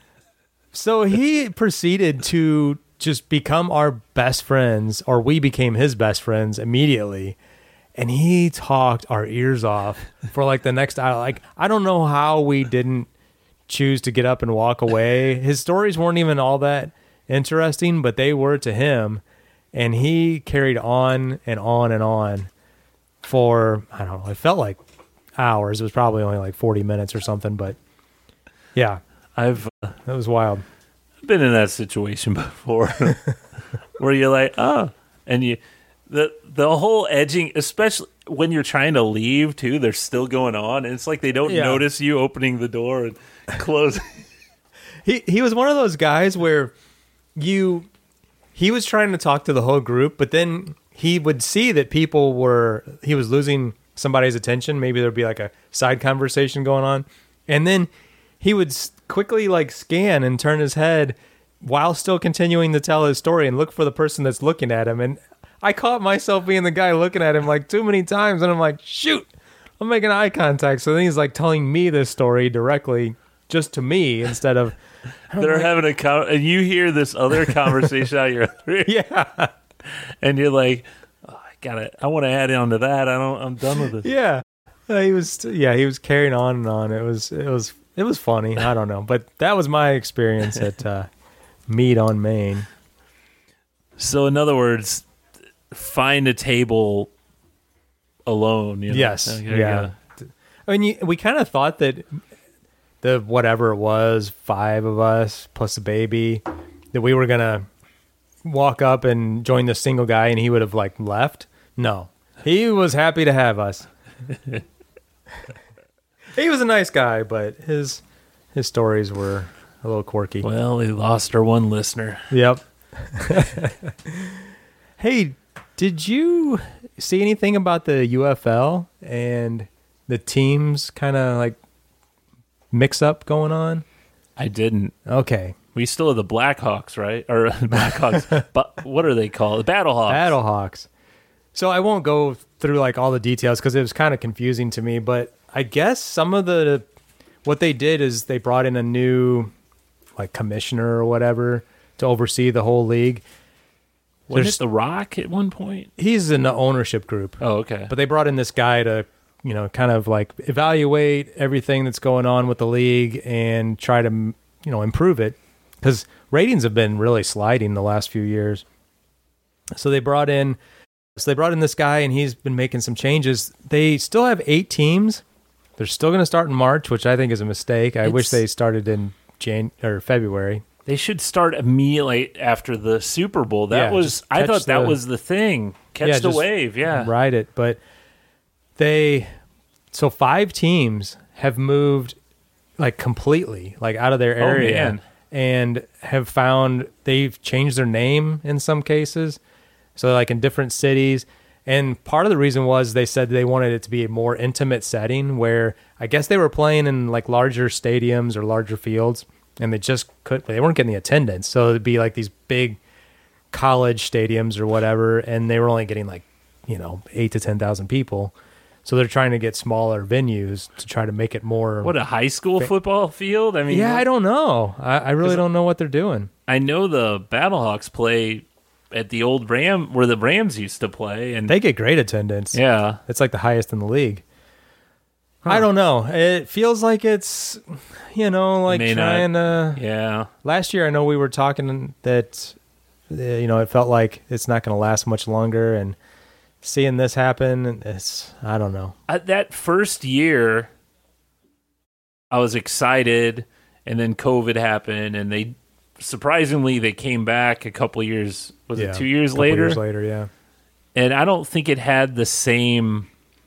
Speaker 2: So he proceeded to just become our best friends, or we became his best friends immediately. And he talked our ears off for like the next hour. Like, I don't know how we didn't choose to get up and walk away. His stories weren't even all that interesting, but they were to him. And he carried on and on and on for, I don't know, it felt like hours. It was probably only like forty minutes or something, but yeah,
Speaker 1: I've uh,
Speaker 2: that was wild.
Speaker 1: been in that situation before where you're like, oh, and you, the, the whole edging, especially when you're trying to leave too, they're still going on. And it's like they don't
Speaker 2: Yeah.
Speaker 1: notice you opening the door and closing.
Speaker 2: He he was one of those guys where you he was trying to talk to the whole group, but then he would see that people were he was losing somebody's attention. Maybe there'd be like a side conversation going on, and then he would s- quickly like scan and turn his head while still continuing to tell his story and look for the person that's looking at him. And I caught myself being the guy looking at him like too many times, and I'm like, shoot, I'm making eye contact. So then he's like telling me this story directly just to me instead of
Speaker 1: They're having a con- and you hear this other conversation out your other ear,
Speaker 2: yeah.
Speaker 1: and you're like, oh, I gotta, I want to add on to that. I don't, I'm done with this.
Speaker 2: Yeah, Uh, he was. Yeah, he was carrying on and on. It was. It was. It was funny. I don't know, but that was my experience at uh, Mead on Main.
Speaker 1: So in other words, find a table alone. You know?
Speaker 2: Yes.
Speaker 1: Okay, you
Speaker 2: Yeah.
Speaker 1: gotta-
Speaker 2: I mean, you, we kind of thought that the whatever it was, five of us plus a baby, that we were gonna walk up and join the single guy, and he would have like left. No, he was happy to have us. He was a nice guy, but his his stories were a little quirky.
Speaker 1: Well, we lost our one listener.
Speaker 2: Yep. Hey, did you see anything about the U F L and the teams kind of like mix up going on?
Speaker 1: I didn't.
Speaker 2: Okay.
Speaker 1: We still have the Blackhawks, right? Or Blackhawks. But what are they called? The Battlehawks.
Speaker 2: Battlehawks. So I won't go through like all the details because it was kind of confusing to me. But I guess some of the what they did is they brought in a new like commissioner or whatever to oversee the whole league.
Speaker 1: Wasn't
Speaker 2: There's-
Speaker 1: it The Rock at one point?
Speaker 2: He's in the ownership group.
Speaker 1: Oh, okay.
Speaker 2: But they brought in this guy to, you know, kind of like evaluate everything that's going on with the league and try to, you know, improve it because ratings have been really sliding the last few years. So they brought in, so they brought in this guy and he's been making some changes. They still have eight teams. They're still going to start in March, which I think is a mistake. I
Speaker 1: It's-
Speaker 2: wish they started in Jan or February.
Speaker 1: They should start immediately after the Super Bowl. That
Speaker 2: Yeah,
Speaker 1: was
Speaker 2: just
Speaker 1: I
Speaker 2: catch
Speaker 1: thought that
Speaker 2: the-
Speaker 1: was the thing. Catch
Speaker 2: Yeah,
Speaker 1: the
Speaker 2: just
Speaker 1: wave, yeah.
Speaker 2: Ride it. But they, so five teams have moved like completely, like out of their
Speaker 1: Oh,
Speaker 2: area
Speaker 1: man.
Speaker 2: and have found they've changed their name in some cases. So like in different cities. And part of the reason was they said they wanted it to be a more intimate setting where I guess they were playing in like larger stadiums or larger fields and they just couldn't, they weren't getting the attendance. So it'd be like these big college stadiums or whatever. And they were only getting like, you know, eight to ten thousand people. So they're trying to get smaller venues to try to make it more.
Speaker 1: What, a high school football field? I mean,
Speaker 2: yeah,
Speaker 1: what-
Speaker 2: I don't know. I, I really don't know what they're doing.
Speaker 1: I know the Battlehawks play at the old Ram where the Rams used to play, and
Speaker 2: They get great attendance.
Speaker 1: yeah,
Speaker 2: It's like the highest in the league. I don't know. It feels like it's, you know, like
Speaker 1: May not.
Speaker 2: trying to.
Speaker 1: yeah.
Speaker 2: Last year, I know we were talking that, uh, you know, it felt like it's not going to last much longer. And seeing this happen, it's, I don't know.
Speaker 1: Uh, that first year, I was excited, and then COVID happened, and they surprisingly they came back a couple years. Was
Speaker 2: Yeah,
Speaker 1: it two years
Speaker 2: couple
Speaker 1: later?
Speaker 2: Years later, yeah.
Speaker 1: And I don't think it had the same.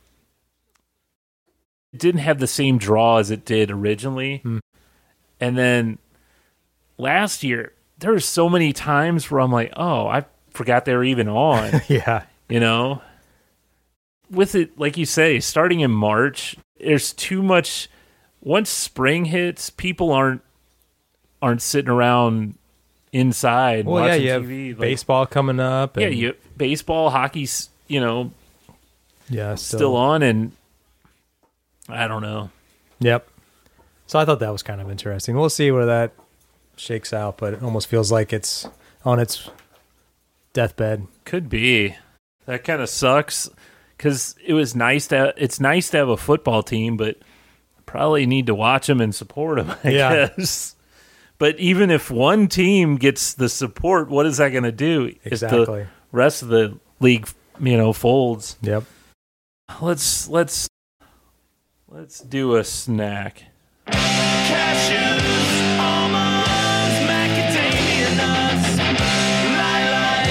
Speaker 1: It didn't have the same draw as it did originally.
Speaker 2: Hmm.
Speaker 1: And then last year, there were so many times where I'm like, oh, I forgot they were even on.
Speaker 2: Yeah.
Speaker 1: You know, with it, like you say, starting in March, there's too much. Once spring hits, people aren't aren't sitting around inside
Speaker 2: Well, yeah,
Speaker 1: watching
Speaker 2: you have
Speaker 1: T V. Like,
Speaker 2: baseball coming up.
Speaker 1: yeah,
Speaker 2: And,
Speaker 1: you baseball, hockey's, you know,
Speaker 2: yeah,
Speaker 1: still on, and I don't know.
Speaker 2: Yep. So I thought that was kind of interesting. We'll see where that shakes out, but it almost feels like it's on its deathbed.
Speaker 1: Could be. That kind of sucks because it was nice to. It's nice to have a football team, but probably need to watch them and support them. I
Speaker 2: Yeah.
Speaker 1: guess. But even if one team gets the support, what is that going to do
Speaker 2: Exactly.
Speaker 1: if the rest of the league, you know, folds?
Speaker 2: Yep.
Speaker 1: Let's let's let's do a snack.
Speaker 3: Cashews, almonds, macadamia nuts, lilac,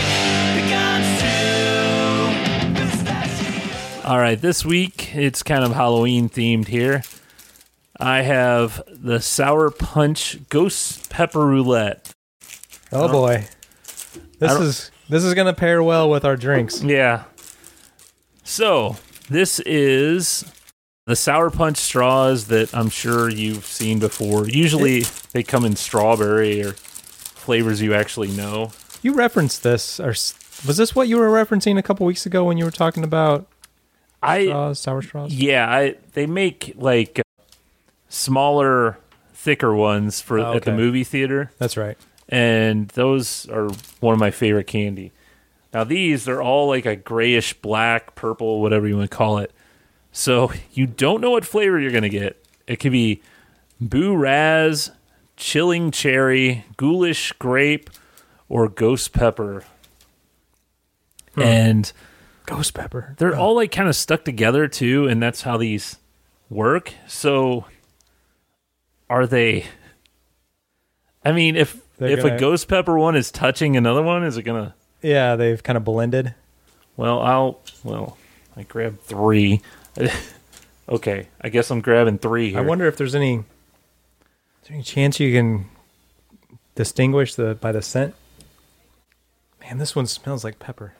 Speaker 3: pecans too, pistachios.
Speaker 1: All right, this week it's kind of Halloween themed here. I have the Sour Punch Ghost Pepper Roulette.
Speaker 2: Oh boy. This
Speaker 1: I don't-
Speaker 2: is this is gonna pair well with our drinks.
Speaker 1: Yeah. So, this is the Sour Punch straws that I'm sure you've seen before. Usually they come in strawberry or flavors you actually know.
Speaker 2: You referenced this, or s- was this what you were referencing a couple weeks ago when you were talking about
Speaker 1: I
Speaker 2: straws, sour straws?
Speaker 1: yeah, I they make like smaller, thicker ones for
Speaker 2: Oh,
Speaker 1: at the
Speaker 2: okay.
Speaker 1: movie theater.
Speaker 2: That's right.
Speaker 1: And those are one of my favorite candy. Now these, they're all like a grayish black, purple, whatever you want to call it. So you don't know what flavor you're going to get. It could be Boo Raz, Chilling Cherry, Ghoulish Grape, or Ghost Pepper. And
Speaker 2: Ghost pepper.
Speaker 1: they're all like kind of stuck together too, and that's how these work. So are they... I mean, if
Speaker 2: They're
Speaker 1: if
Speaker 2: gonna-
Speaker 1: a ghost pepper one is touching another one, is it gonna?
Speaker 2: Yeah, they've kind of blended.
Speaker 1: Well, I'll. Well, I grabbed three. Okay, I guess I'm grabbing three here.
Speaker 2: I wonder if there's any, is there any chance you can distinguish the by the scent. Man, this one smells like pepper.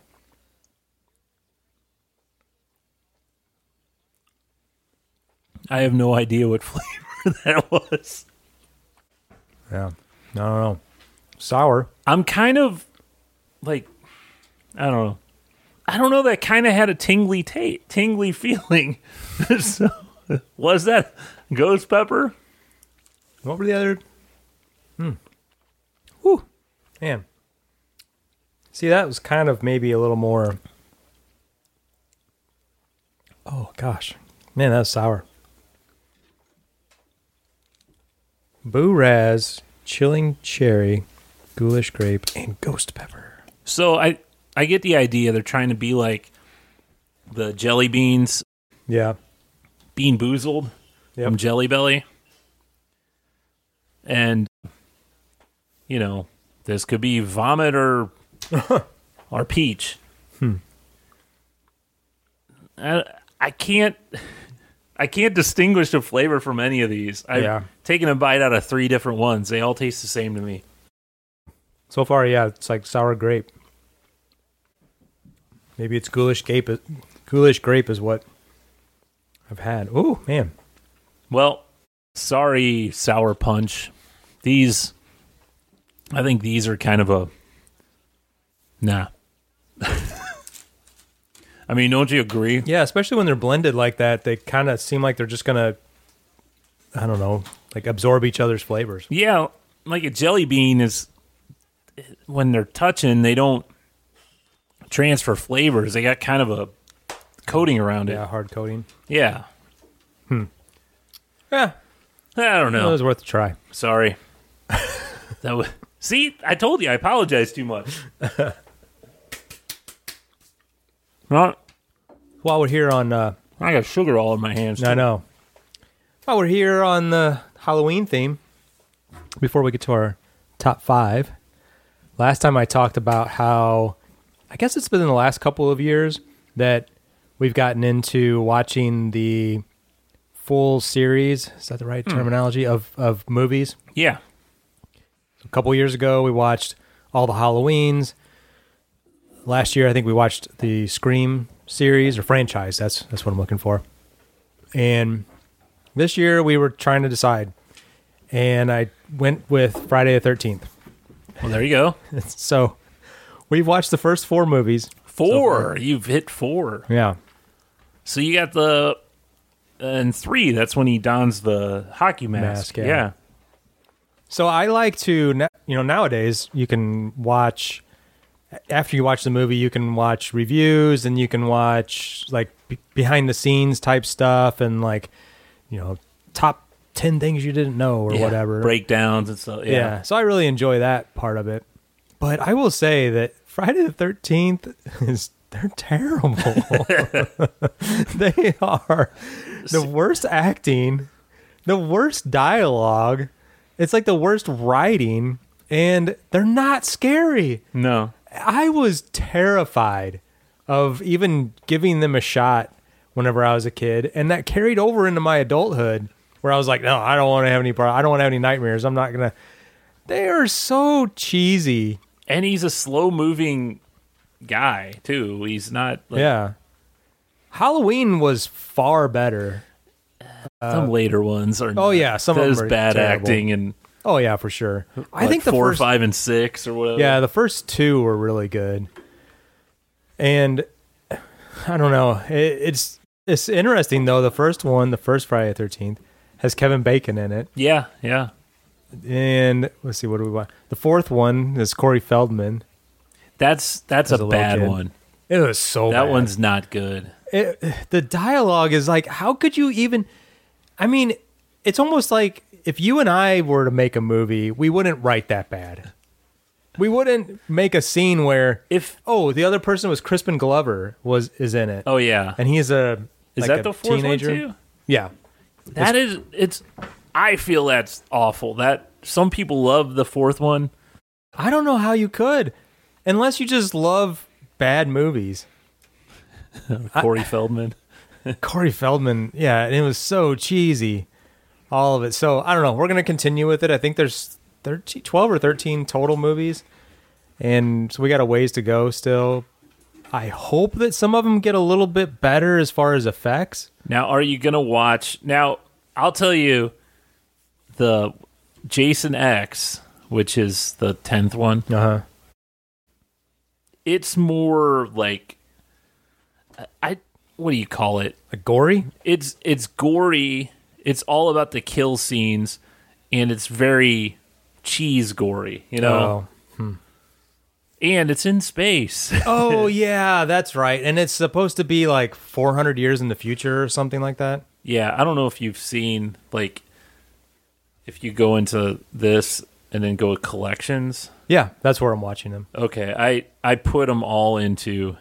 Speaker 1: I have no idea what flavor that was.
Speaker 2: Yeah. I don't know. Sour.
Speaker 1: I'm kind of like, I don't know. I don't know. That kind of had a tingly ta- tingly feeling. So, was that ghost pepper?
Speaker 2: What were the other? Hmm. Whew. Man. See, that was kind of maybe a little more. Oh, gosh. Man, that was sour. Boo Raz, chilling cherry, ghoulish grape, and ghost pepper.
Speaker 1: So I I get the idea. They're trying to be like the jelly beans,
Speaker 2: Yeah.
Speaker 1: Bean Boozled
Speaker 2: Yep.
Speaker 1: from Jelly Belly. And, you know, this could be vomit or or peach.
Speaker 2: Hmm.
Speaker 1: I, I can't I can't distinguish the flavor from any of these. I've
Speaker 2: Yeah.
Speaker 1: taken a bite out of three different ones. They all taste the same to me.
Speaker 2: So far, yeah, it's like sour grape. Maybe it's ghoulish grape. Ghoulish grape is what I've had. Ooh, man.
Speaker 1: Well, sorry, Sour Punch. These, I think these are kind of a, nah. I mean, don't you agree?
Speaker 2: Yeah, especially when they're blended like that, they kind of seem like they're just gonna, I don't know, like absorb each other's flavors.
Speaker 1: Yeah, like a jelly bean is, when they're touching, they don't transfer flavors. They got kind of a coating around it.
Speaker 2: Yeah, hard coating.
Speaker 1: Yeah.
Speaker 2: Yeah,
Speaker 1: I don't
Speaker 2: it
Speaker 1: know.
Speaker 2: was worth a try.
Speaker 1: Sorry. That was, see, I told you I apologize too much. Not,
Speaker 2: While we're here on, uh,
Speaker 1: I got sugar all in my hands.
Speaker 2: I
Speaker 1: too.
Speaker 2: know. While we're here on the Halloween theme, before we get to our top five, last time I talked about how, I guess it's been in the last couple of years that we've gotten into watching the full series. Is that the right terminology of, of movies?
Speaker 1: Yeah.
Speaker 2: A couple years ago, we watched all the Halloweens. Last year, I think we watched the Scream series or franchise. That's that's what I'm looking for. And this year, we were trying to decide, and I went with Friday the thirteenth.
Speaker 1: Well, there you go.
Speaker 2: So we've watched the first four movies.
Speaker 1: Four. You've hit four.
Speaker 2: Yeah,
Speaker 1: So you got the, and three, that's when he dons the hockey mask.
Speaker 2: Mask, yeah.
Speaker 1: yeah.
Speaker 2: so I like to, na- you know, nowadays you can watch. After you watch the movie, you can watch reviews and you can watch like b- behind the scenes type stuff and like, you know, top ten things you didn't know or
Speaker 1: Yeah.
Speaker 2: whatever.
Speaker 1: Breakdowns and stuff.
Speaker 2: Yeah.
Speaker 1: Yeah.
Speaker 2: So I really enjoy that part of it. But I will say that Friday the thirteenth is, they're terrible. They are the worst acting, the worst dialogue. It's like the worst writing, and they're not scary.
Speaker 1: No.
Speaker 2: I was terrified of even giving them a shot whenever I was a kid, and that carried over into my adulthood where I was like, no, I don't want to have any pro- I don't want to have any nightmares. I'm not going to. They are so cheesy.
Speaker 1: And he's a slow moving guy, too. He's not like
Speaker 2: Yeah. Halloween was far better.
Speaker 1: some later ones are
Speaker 2: Oh, yeah, some of them
Speaker 1: there's
Speaker 2: are
Speaker 1: bad
Speaker 2: terrible.
Speaker 1: acting and
Speaker 2: Oh, yeah, for sure. I
Speaker 1: like
Speaker 2: think the
Speaker 1: four,
Speaker 2: first,
Speaker 1: five, and six or whatever.
Speaker 2: Yeah, the first two were really good. And I don't know. It, it's it's interesting, though. The first one, the first Friday the thirteenth, has Kevin Bacon in it.
Speaker 1: Yeah, yeah.
Speaker 2: And let's see, what do we want? The fourth one is Corey Feldman.
Speaker 1: That's that's
Speaker 2: As
Speaker 1: a,
Speaker 2: a little
Speaker 1: bad
Speaker 2: kid.
Speaker 1: one.
Speaker 2: It was so
Speaker 1: That
Speaker 2: bad.
Speaker 1: one's not good.
Speaker 2: It, the dialogue is like, how could you even? I mean, it's almost like if you and I were to make a movie, we wouldn't write that bad. We wouldn't make a scene where
Speaker 1: If
Speaker 2: oh, the other person was Crispin Glover was is in it,
Speaker 1: oh yeah,
Speaker 2: and he's a
Speaker 1: is
Speaker 2: like
Speaker 1: that
Speaker 2: a
Speaker 1: the fourth
Speaker 2: teenager.
Speaker 1: one too?
Speaker 2: Yeah,
Speaker 1: That is it's. I feel that's awful. That some people love the fourth one.
Speaker 2: I don't know how you could, unless you just love bad movies.
Speaker 1: Corey Feldman.
Speaker 2: Corey Feldman, yeah, and it was so cheesy, all of it. So I don't know. We're gonna continue with it. I think there's thirteen, twelve or thirteen total movies, and so we got a ways to go still. I hope that some of them get a little bit better as far as effects.
Speaker 1: Now, are you gonna watch? Now, I'll tell you, the Jason X which is the tenth one.
Speaker 2: Uh huh.
Speaker 1: It's more like I what do you call it?
Speaker 2: Like gory?
Speaker 1: It's it's gory. It's all about the kill scenes, and it's very cheese gory, you know.
Speaker 2: Oh.
Speaker 1: And it's in space.
Speaker 2: Oh yeah, that's right. And it's supposed to be like four hundred years in the future or something like that.
Speaker 1: Yeah, I don't know if you've seen like if you go into this and then go to collections.
Speaker 2: Yeah, that's where I'm watching them.
Speaker 1: Okay, I I put them all into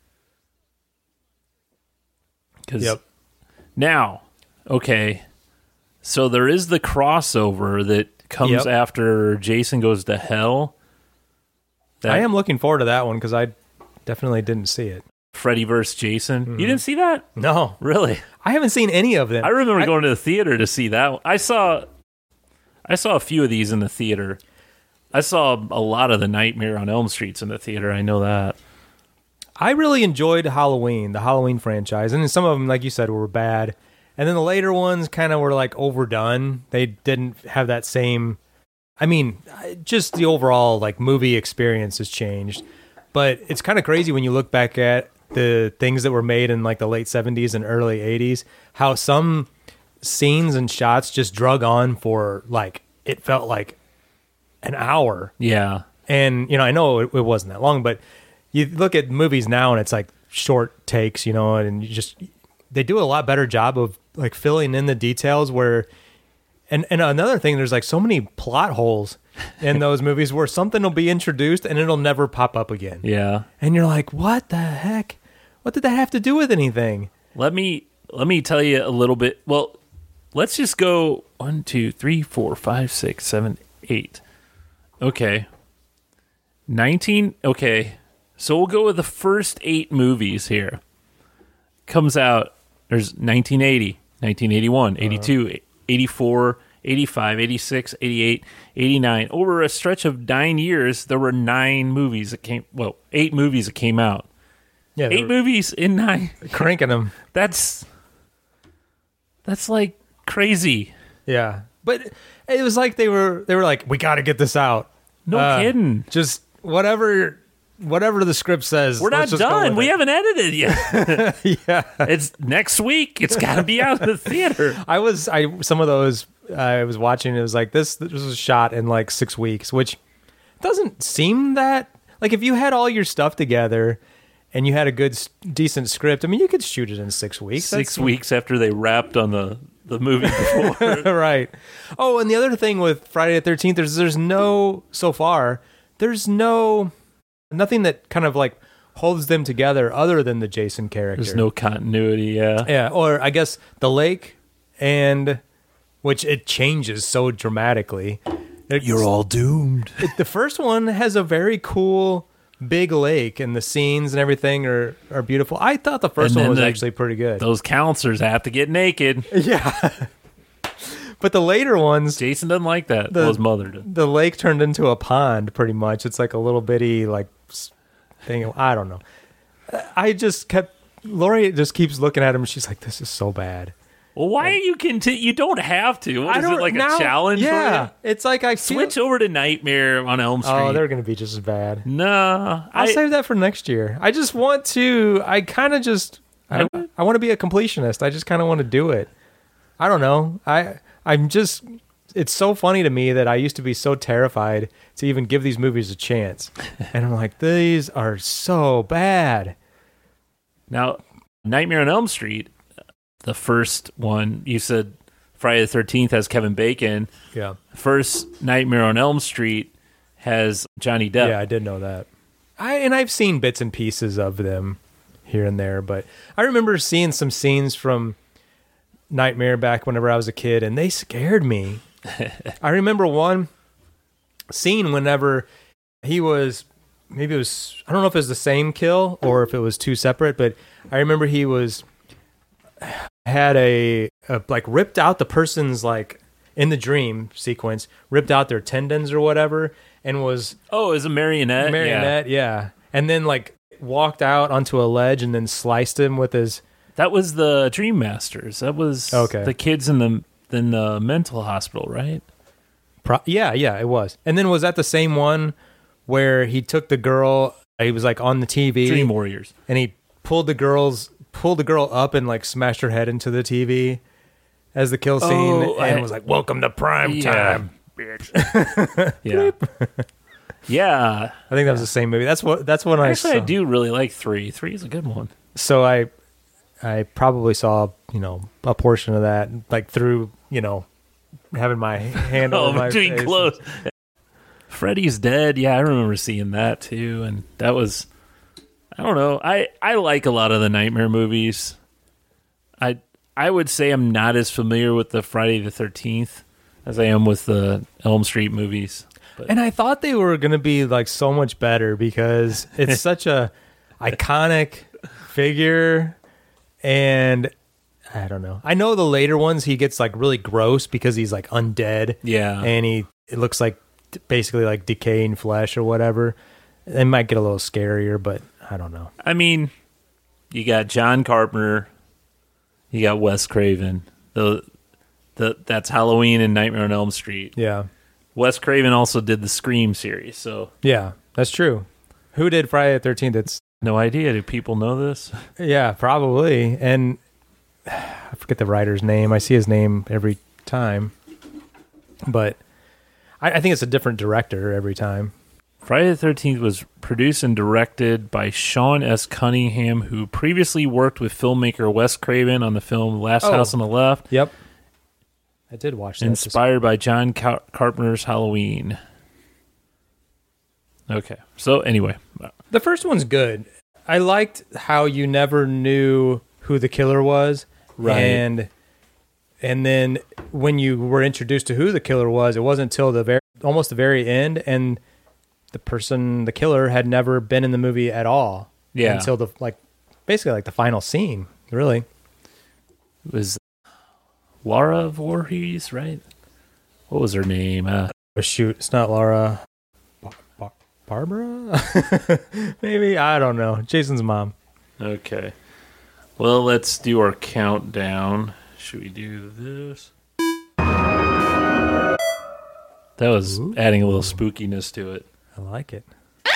Speaker 1: because
Speaker 2: Yep.
Speaker 1: now, okay, so there is the crossover that comes
Speaker 2: Yep.
Speaker 1: after Jason Goes to Hell. That
Speaker 2: I am looking forward to that one because I definitely didn't see it.
Speaker 1: Freddy versus Jason.
Speaker 2: Mm-hmm.
Speaker 1: You didn't see that?
Speaker 2: No,
Speaker 1: Really?
Speaker 2: I haven't seen any of them.
Speaker 1: I remember going to the theater to see that one. I saw I saw a few of these in the theater. I saw a lot of the Nightmare on Elm Streets in the theater. I know that.
Speaker 2: I really enjoyed Halloween, the Halloween franchise, and some of them, like you said, were bad. And then the later ones kind of were like overdone. They didn't have that same. I mean, just the overall like movie experience has changed. But it's kind of crazy when you look back at the things that were made in like the late seventies and early eighties, how some scenes and shots just drug on for like it felt like an hour.
Speaker 1: Yeah.
Speaker 2: And, you know, I know it, it wasn't that long, but you look at movies now and it's like short takes, you know, and you just, they do a lot better job of like filling in the details where, and, and another thing, there's like so many plot holes in those movies where something will be introduced and it'll never pop up again.
Speaker 1: Yeah.
Speaker 2: And you're like, what the heck? What did that have to do with anything?
Speaker 1: Let me let me tell you a little bit. Well, let's just go one, two, three, four, five, six, seven, eight. Okay. Nineteen okay. So we'll go with the first eight movies here. Comes out, there's nineteen eighty, nineteen eighty-one, eighty-two, eighty-four, eighty-five, eighty-six, eighty-eight, eighty-nine. Over a stretch of nine years, there were nine movies that came, well, eight movies that came out.
Speaker 2: Yeah,
Speaker 1: Eight movies in nine.
Speaker 2: cranking them.
Speaker 1: That's, that's like crazy.
Speaker 2: Yeah. But it was like they were, they were like, we got to get this out.
Speaker 1: No
Speaker 2: Uh,
Speaker 1: kidding.
Speaker 2: Just whatever, whatever the script says.
Speaker 1: We're not
Speaker 2: let's just go
Speaker 1: done.
Speaker 2: with
Speaker 1: We
Speaker 2: it.
Speaker 1: haven't edited yet.
Speaker 2: Yeah.
Speaker 1: It's next week. It's got to be out in the theater.
Speaker 2: I was I some of those I was watching. It was like this. This was shot in like six weeks, which doesn't seem that like if you had all your stuff together and you had a good, s- decent script. I mean, you could shoot it in six weeks.
Speaker 1: Six weeks after they wrapped on the, the movie before.
Speaker 2: Right. Oh, and the other thing with Friday the thirteenth, there's there's no so far. There's no nothing that kind of like holds them together other than the Jason character.
Speaker 1: There's no continuity, yeah.
Speaker 2: Yeah, or I guess the lake, and which it changes so dramatically. It-
Speaker 1: all doomed.
Speaker 2: it- the first one has a very cool big lake, and the scenes and everything are, are beautiful. I thought the first
Speaker 1: And
Speaker 2: one
Speaker 1: then
Speaker 2: was
Speaker 1: the-
Speaker 2: actually pretty good.
Speaker 1: Those counselors have to get naked.
Speaker 2: Yeah, but the later ones,
Speaker 1: Jason doesn't like that.
Speaker 2: The-
Speaker 1: well, his mother did.
Speaker 2: the lake turned into a pond pretty much. It's like a little bitty like s- thing. I don't know. I just kept Lori just keeps looking at him. She's like, "This is so bad."
Speaker 1: Well, why are you continue? You don't have to. What
Speaker 2: I
Speaker 1: is it,
Speaker 2: don't
Speaker 1: like
Speaker 2: now-
Speaker 1: a challenge
Speaker 2: Yeah,
Speaker 1: for
Speaker 2: it's like I
Speaker 1: you?
Speaker 2: feel-
Speaker 1: Switch over to Nightmare on Elm Street.
Speaker 2: Oh, they're going to be just as bad.
Speaker 1: Nah.
Speaker 2: I'll
Speaker 1: I,
Speaker 2: save that for next year. I just want to. I kind of just. I, I want to be a completionist. I just kind of want to do it. I don't know. I I'm just. It's so funny to me that I used to be so terrified to even give these movies a chance, and I'm like, these are so bad.
Speaker 1: Now, Nightmare on Elm Street, the first one, you said Friday the thirteenth has Kevin Bacon.
Speaker 2: Yeah,
Speaker 1: First Nightmare on Elm Street has Johnny Depp.
Speaker 2: yeah, I did know that. I and I've seen bits and pieces of them here and there, but I remember seeing some scenes from Nightmare back whenever I was a kid, and they scared me. I remember one scene whenever he was, maybe it was, I don't know if it was the same kill or if it was two separate, but I remember he was, had a, a like ripped out the person's like, in the dream sequence, ripped out their tendons or whatever, and was
Speaker 1: Oh, is a marionette?
Speaker 2: marionette, yeah. And then like walked out onto a ledge and then sliced him with his,
Speaker 1: Yeah. That was the Dream Masters. That was
Speaker 2: Okay.
Speaker 1: the kids in the in the mental hospital, right?
Speaker 2: Pro- yeah, yeah, it was. And then was that the same one where he took the girl? He was like on the T V,
Speaker 1: Dream Warriors.
Speaker 2: and he pulled the girls pulled the girl up and like smashed her head into the T V as the kill scene,
Speaker 1: Oh,
Speaker 2: and
Speaker 1: I-
Speaker 2: was like, "Welcome to prime
Speaker 1: Yeah.
Speaker 2: time."
Speaker 1: Yeah. Yeah.
Speaker 2: I think that was the same movie. That's what. That's when I
Speaker 1: Actually,
Speaker 2: saw.
Speaker 1: I do really like three. Three is a good one.
Speaker 2: So I, I probably saw you know a portion of that like through you know having my hand
Speaker 1: Oh,
Speaker 2: over my
Speaker 1: between
Speaker 2: face.
Speaker 1: clothes. Freddy's Dead. Yeah, I remember seeing that too, and that was. I don't know. I I like a lot of the Nightmare movies. I I would say I'm not as familiar with the Friday the thirteenth as I am with the Elm Street movies. But
Speaker 2: And I thought they were going to be like so much better because it's such a iconic figure, and I don't know. I know the later ones he gets like really gross because he's like undead.
Speaker 1: yeah,
Speaker 2: And he it looks like d- basically like decaying flesh or whatever. It might get a little scarier, but I don't know.
Speaker 1: I mean, you got John Carpenter, you got Wes Craven. The the that's Halloween and Nightmare on Elm Street.
Speaker 2: Yeah.
Speaker 1: Wes Craven also did the Scream series, so
Speaker 2: Yeah, that's true. Who did Friday the thirteenth? It's
Speaker 1: no idea. Do people know this?
Speaker 2: yeah, probably. And I forget the writer's name. I see his name every time. But I, I think it's a different director every time.
Speaker 1: Friday the thirteenth was produced and directed by Sean S. Cunningham, who previously worked with filmmaker Wes Craven on the film Last
Speaker 2: Oh.
Speaker 1: House on the Left,
Speaker 2: Yep. I did watch that.
Speaker 1: inspired by John Car- Carpenter's Halloween. Okay, so anyway,
Speaker 2: The first one's good. I liked how you never knew who the killer was.
Speaker 1: Right.
Speaker 2: And and then when you were introduced to who the killer was, it wasn't until the very almost the very end, and the person, the killer, had never been in the movie at all.
Speaker 1: Yeah.
Speaker 2: Until the like basically like the final scene, really.
Speaker 1: it was Laura Voorhees, right? What was her name? Uh,
Speaker 2: Oh, shoot, it's not Laura. Bar- Bar- Barbara? Maybe, I don't know. Jason's mom.
Speaker 1: okay, well, let's do our countdown. Should we do this? That was
Speaker 2: Ooh.
Speaker 1: adding a little spookiness to it.
Speaker 2: I like it.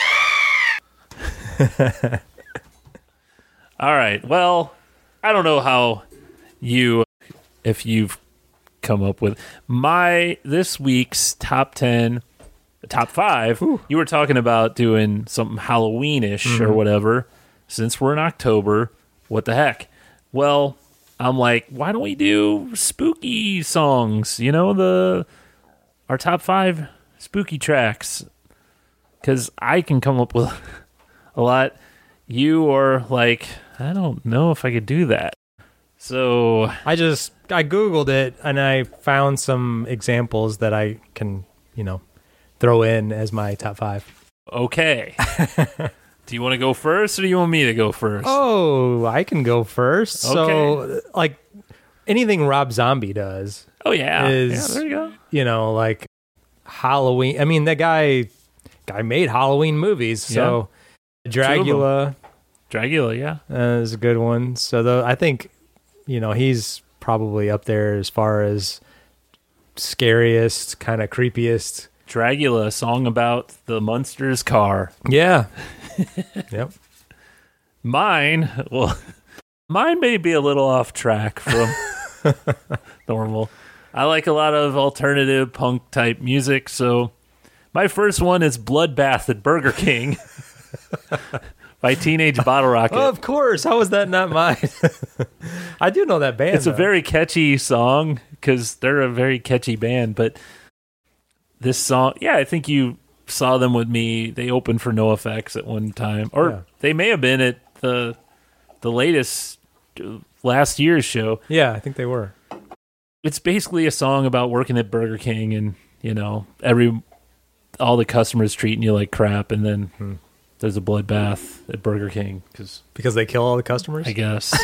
Speaker 1: All right. Well, I don't know how you, if you've come up with my this week's top ten, top five. You were talking about doing something Halloweenish or whatever. Since we're in October, what the heck? Well, I'm like, why don't we do spooky songs? You know, the our top five spooky tracks. Because I can come up with a lot. You are like, I don't know if I could do that. So,
Speaker 2: I just I googled it and I found some examples that I can, you know, throw in as my top five.
Speaker 1: okay. Do you want to go first or do you want me to go first?
Speaker 2: Oh, I can go first. So,
Speaker 1: Okay.
Speaker 2: like anything Rob Zombie does,
Speaker 1: Oh, yeah.
Speaker 2: is-
Speaker 1: yeah, there you go.
Speaker 2: you know, like Halloween. I mean, that guy guy made Halloween movies. So, Dracula
Speaker 1: Dracula, yeah.
Speaker 2: uh, is a good one. So, the I think, you know, he's probably up there as far as scariest, kind of creepiest.
Speaker 1: Dracula, a song about the Munsters car.
Speaker 2: Yeah. Yep.
Speaker 1: Mine, well, mine may be a little off track from normal. I like a lot of alternative punk type music, so my first one is Bloodbath at Burger King by Teenage Bottle Rocket.
Speaker 2: Of course. How was that not mine? I do know that band.
Speaker 1: It's a
Speaker 2: though.
Speaker 1: very catchy song because they're a very catchy band, but this song, yeah, I think you saw them with me. They opened for NoFX at one time, or
Speaker 2: Yeah.
Speaker 1: they may have been at the the latest uh, last year's show.
Speaker 2: Yeah, I think they were.
Speaker 1: It's basically a song about working at Burger King and, you know, every all the customers treating you like crap, and then
Speaker 2: Hmm.
Speaker 1: there's a bloodbath at Burger King because
Speaker 2: Because they kill all the customers?
Speaker 1: I guess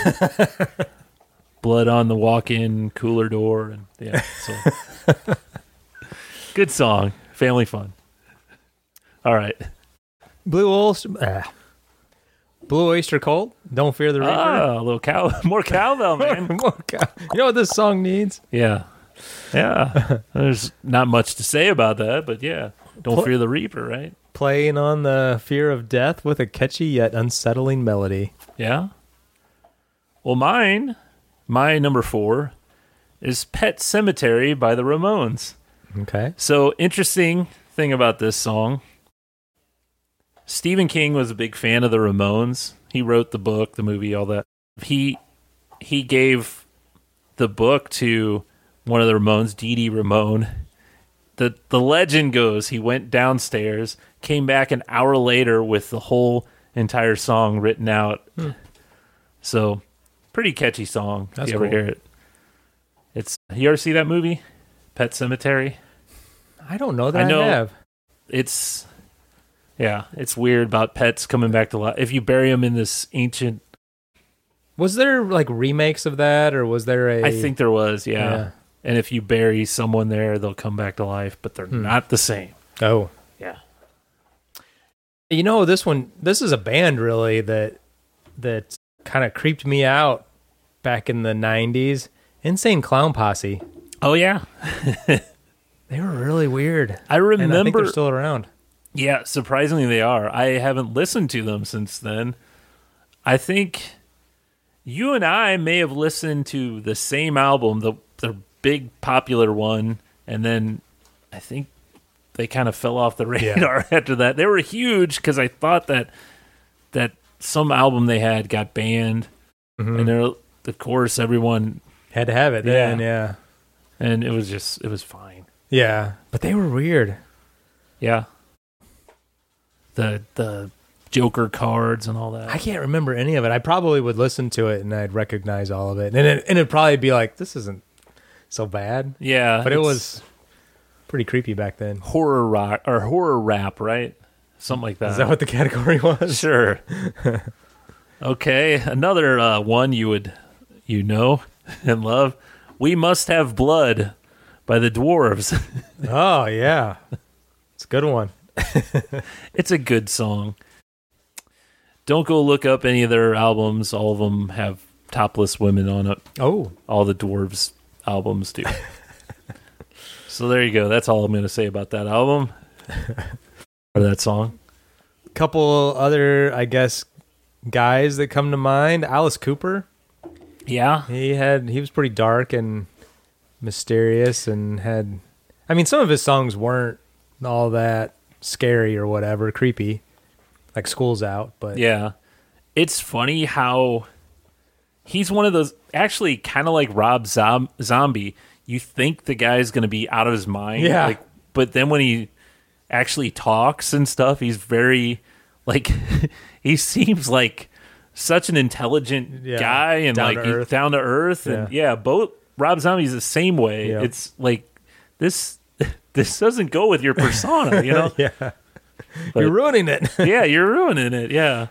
Speaker 1: blood on the walk-in cooler door, and yeah, so good song, family fun. All right,
Speaker 2: Blue Oyster, ah. Blue Oyster Cult. Don't fear the Reaper.
Speaker 1: ah, a little cow, more cowbell, man.
Speaker 2: More cow- you know what this song needs?
Speaker 1: Yeah, Yeah. There's not much to say about that, but yeah. Don't
Speaker 2: Pl-
Speaker 1: fear the Reaper, right?
Speaker 2: Playing on the fear of death with a catchy yet unsettling melody.
Speaker 1: Yeah. Well, mine, my number four, is Pet Cemetery by the Ramones.
Speaker 2: Okay.
Speaker 1: So, interesting thing about this song, Stephen King was a big fan of the Ramones. He wrote the book, the movie, all that. He he gave the book to one of the Ramones, Dee Dee Ramone. The the legend goes he went downstairs, came back an hour later with the whole entire song written out.
Speaker 2: Hmm.
Speaker 1: So, pretty catchy song.
Speaker 2: That's
Speaker 1: if you ever
Speaker 2: cool.
Speaker 1: hear it. It's you ever see that movie, Pet Cemetery?
Speaker 2: I don't know that
Speaker 1: I
Speaker 2: I,
Speaker 1: know-
Speaker 2: have.
Speaker 1: It's yeah, it's weird about pets coming back to life. If you bury them in this ancient,
Speaker 2: Was there like remakes of that, or was there a?
Speaker 1: I think there was, yeah.
Speaker 2: Yeah.
Speaker 1: And if you bury someone there, they'll come back to life, but they're
Speaker 2: Hmm.
Speaker 1: not the same.
Speaker 2: Oh,
Speaker 1: Yeah.
Speaker 2: you know this one. This is a band really that that kind of creeped me out back in the nineties. Insane Clown Posse.
Speaker 1: Oh yeah,
Speaker 2: They were really weird.
Speaker 1: I
Speaker 2: And I think
Speaker 1: remember.
Speaker 2: they're still around.
Speaker 1: Yeah, surprisingly they are. I haven't listened to them since then. I think you and I may have listened to the same album, the the big popular one, and then I think they kind of fell off the radar after that. They were huge because I thought that that some album they had got banned,
Speaker 2: Mhm.
Speaker 1: and they're, of course everyone,
Speaker 2: Had to have it then, yeah.
Speaker 1: and it was just it was fine.
Speaker 2: Yeah. But they were weird.
Speaker 1: Yeah, the the Joker cards and all that.
Speaker 2: I can't remember any of it. I probably would listen to it and I'd recognize all of it. And it, and it'd probably be like, this isn't so bad.
Speaker 1: Yeah,
Speaker 2: But it
Speaker 1: it's
Speaker 2: was pretty creepy back then.
Speaker 1: horror rock or horror rap, right? Something like that.
Speaker 2: Is that what the category was?
Speaker 1: Sure. Okay, another uh, one you would you know and love. We Must Have Blood by the Dwarves.
Speaker 2: Oh, yeah. It's a good one.
Speaker 1: It's a good song. Don't go look up any of their albums. All of them have topless women on it.
Speaker 2: Oh,
Speaker 1: All the Dwarves albums do. So there you go. That's all I'm going to say about that album or that song.
Speaker 2: couple other, I guess, guys that come to mind. Alice Cooper.
Speaker 1: Yeah.
Speaker 2: He had he was pretty dark and mysterious and had I mean some of his songs weren't all that scary or whatever, creepy. Like School's Out, but
Speaker 1: Yeah. It's funny how he's one of those, actually kind of like Rob Zom- Zombie. You think the guy's going to be out of his mind.
Speaker 2: Yeah.
Speaker 1: Like, but then when he actually talks and stuff, he's very, like, he seems like such an intelligent
Speaker 2: Yeah.
Speaker 1: guy and
Speaker 2: Down
Speaker 1: like
Speaker 2: to
Speaker 1: he's
Speaker 2: earth.
Speaker 1: down to earth. And yeah, both Rob Zombie's the same way.
Speaker 2: Yeah.
Speaker 1: It's like, this, this doesn't go with your persona, you know?
Speaker 2: yeah.
Speaker 1: But-
Speaker 2: You're ruining it.
Speaker 1: Yeah, you're ruining it. Yeah.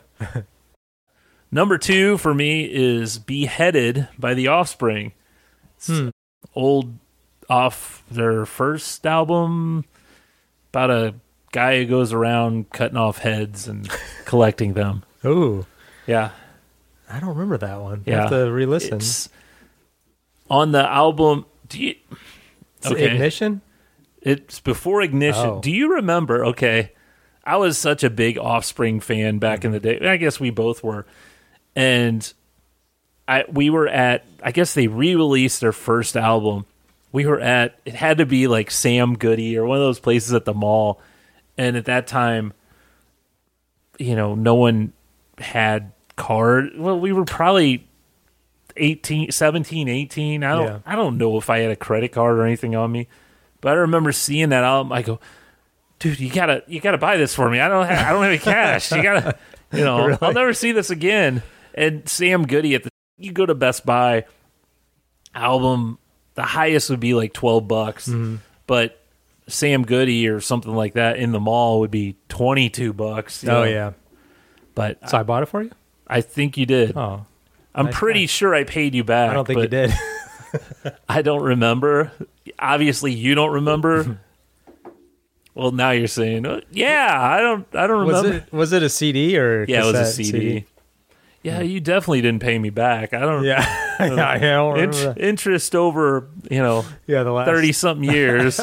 Speaker 1: Number two for me is Beheaded by The Offspring. It's
Speaker 2: Hmm.
Speaker 1: old off their first album about a guy who goes around cutting off heads and collecting them.
Speaker 2: Ooh.
Speaker 1: Yeah.
Speaker 2: I don't remember that one. I
Speaker 1: Yeah.
Speaker 2: have to re-listen.
Speaker 1: It's on the album. Do you,
Speaker 2: It's Ignition?
Speaker 1: It's before Ignition.
Speaker 2: Oh.
Speaker 1: Do you remember? Okay. I was such a big Offspring fan back in the day. I guess we both were. And I we were at, I guess they re-released their first album. We were at, it had to be like Sam Goody or one of those places at the mall. And at that time, you know, no one had card. Well, we were probably eighteen, seventeen, eighteen. I don't,
Speaker 2: Yeah.
Speaker 1: I don't know if I had a credit card or anything on me. But I remember seeing that album. I go, dude, you gotta, you gotta buy this for me. I don't, have, I don't have any cash. You gotta, you know,
Speaker 2: Really?
Speaker 1: I'll never see this again. And Sam Goody at the, you go to Best Buy, album, the highest would be like twelve bucks,
Speaker 2: Mm-hmm.
Speaker 1: but Sam Goody or something like that in the mall would be twenty-two bucks. you
Speaker 2: Oh,
Speaker 1: know.
Speaker 2: yeah.
Speaker 1: But
Speaker 2: So I bought it for you?
Speaker 1: I think you did.
Speaker 2: Oh.
Speaker 1: I'm
Speaker 2: nice
Speaker 1: pretty
Speaker 2: guy.
Speaker 1: sure I paid you back.
Speaker 2: I don't think you
Speaker 1: but
Speaker 2: did.
Speaker 1: I don't remember. Obviously, you don't remember. Well, now you're saying, "Oh, yeah, I don't, I don't
Speaker 2: was
Speaker 1: remember.
Speaker 2: it was it a C D or
Speaker 1: Yeah, it was a
Speaker 2: cassette
Speaker 1: C D. Yeah, you definitely didn't pay me back. I don't.
Speaker 2: Yeah. yeah, I don't remember
Speaker 1: Int-
Speaker 2: that.
Speaker 1: interest over, you know,
Speaker 2: Yeah, the last
Speaker 1: thirty something years.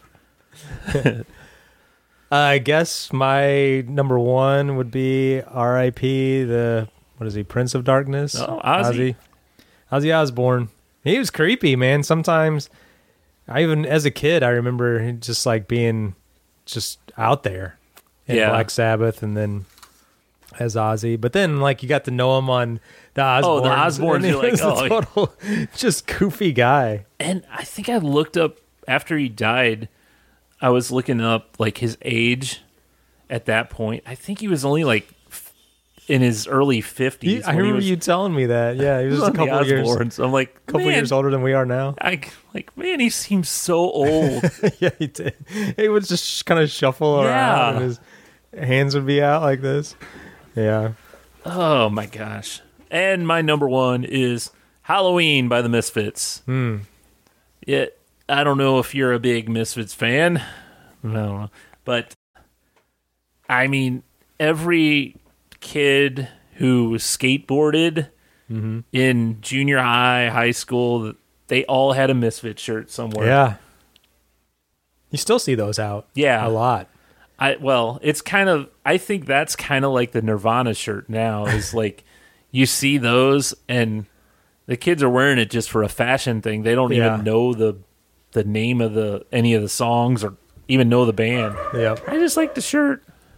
Speaker 2: Uh, I guess my number one would be R I P the what is he, Prince of Darkness?
Speaker 1: Oh, Ozzy.
Speaker 2: Ozzy. Ozzy Osbourne. He was creepy, man. Sometimes, I even as a kid, I remember just like being just out there in
Speaker 1: Yeah.
Speaker 2: Black Sabbath, and then as Ozzy. But then, like, you got to know him on the Osbournes.
Speaker 1: Oh, the Osbournes,
Speaker 2: and he
Speaker 1: you're like,
Speaker 2: was a
Speaker 1: oh,
Speaker 2: total, just goofy guy.
Speaker 1: And I think I looked up after he died. I was looking up like his age at that point. I think he was only like f- in his early
Speaker 2: He,
Speaker 1: fifties.
Speaker 2: I remember you telling me that. Yeah, he was a couple of years,
Speaker 1: I'm like,
Speaker 2: couple
Speaker 1: man,
Speaker 2: years older than we are now.
Speaker 1: I like, man, he seems so old.
Speaker 2: Yeah, he did. He would just kind of shuffle around,
Speaker 1: Yeah.
Speaker 2: and his hands would be out like this. Yeah.
Speaker 1: Oh my gosh! And my number one is Halloween by the Misfits.
Speaker 2: Hmm.
Speaker 1: Yeah, I don't know if you're a big Misfits fan. I don't know, but I mean, every kid who skateboarded
Speaker 2: Mm-hmm.
Speaker 1: in junior high, high school, they all had a Misfit shirt somewhere.
Speaker 2: Yeah. You still see those out.
Speaker 1: Yeah.
Speaker 2: A lot.
Speaker 1: I well, it's kind of I think that's kind of like the Nirvana shirt now. Is like you see those and the kids are wearing it just for a fashion thing. They don't
Speaker 2: Yeah.
Speaker 1: even know the the name of the any of the songs or even know the band.
Speaker 2: Yep.
Speaker 1: I just like the shirt.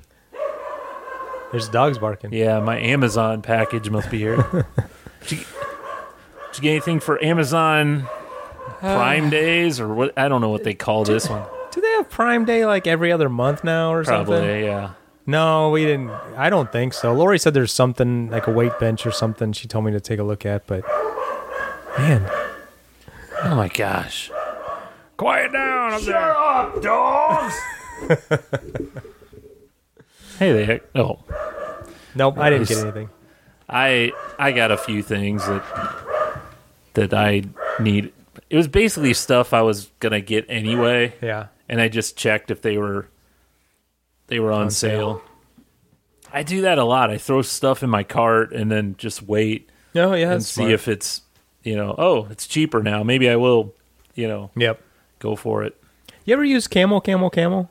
Speaker 2: There's dogs barking.
Speaker 1: Yeah, my Amazon package must be here. did, you, did you get anything for Amazon Prime Days or what? I don't know what they call this one.
Speaker 2: Do they have Prime Day like every other month now or something?
Speaker 1: Probably, yeah.
Speaker 2: No, we didn't. I don't think so. Lori said there's something like a weight bench or something she told me to take a look at, but man.
Speaker 1: Oh my gosh.
Speaker 2: Quiet down up there.
Speaker 1: up, dogs! Hey there. Oh,
Speaker 2: Nope, I didn't
Speaker 1: Nice.
Speaker 2: get anything.
Speaker 1: I I got a few things that that I need. It was basically stuff I was gonna get anyway,
Speaker 2: Yeah.
Speaker 1: and I just checked if they were they were on,
Speaker 2: On
Speaker 1: sale. I do that a lot. I throw stuff in my cart and then just wait
Speaker 2: No, yeah,
Speaker 1: and
Speaker 2: that's
Speaker 1: see
Speaker 2: smart.
Speaker 1: if it's you know oh it's cheaper now. Maybe I will you know
Speaker 2: Yep.
Speaker 1: go for it.
Speaker 2: You ever use Camel, Camel, Camel?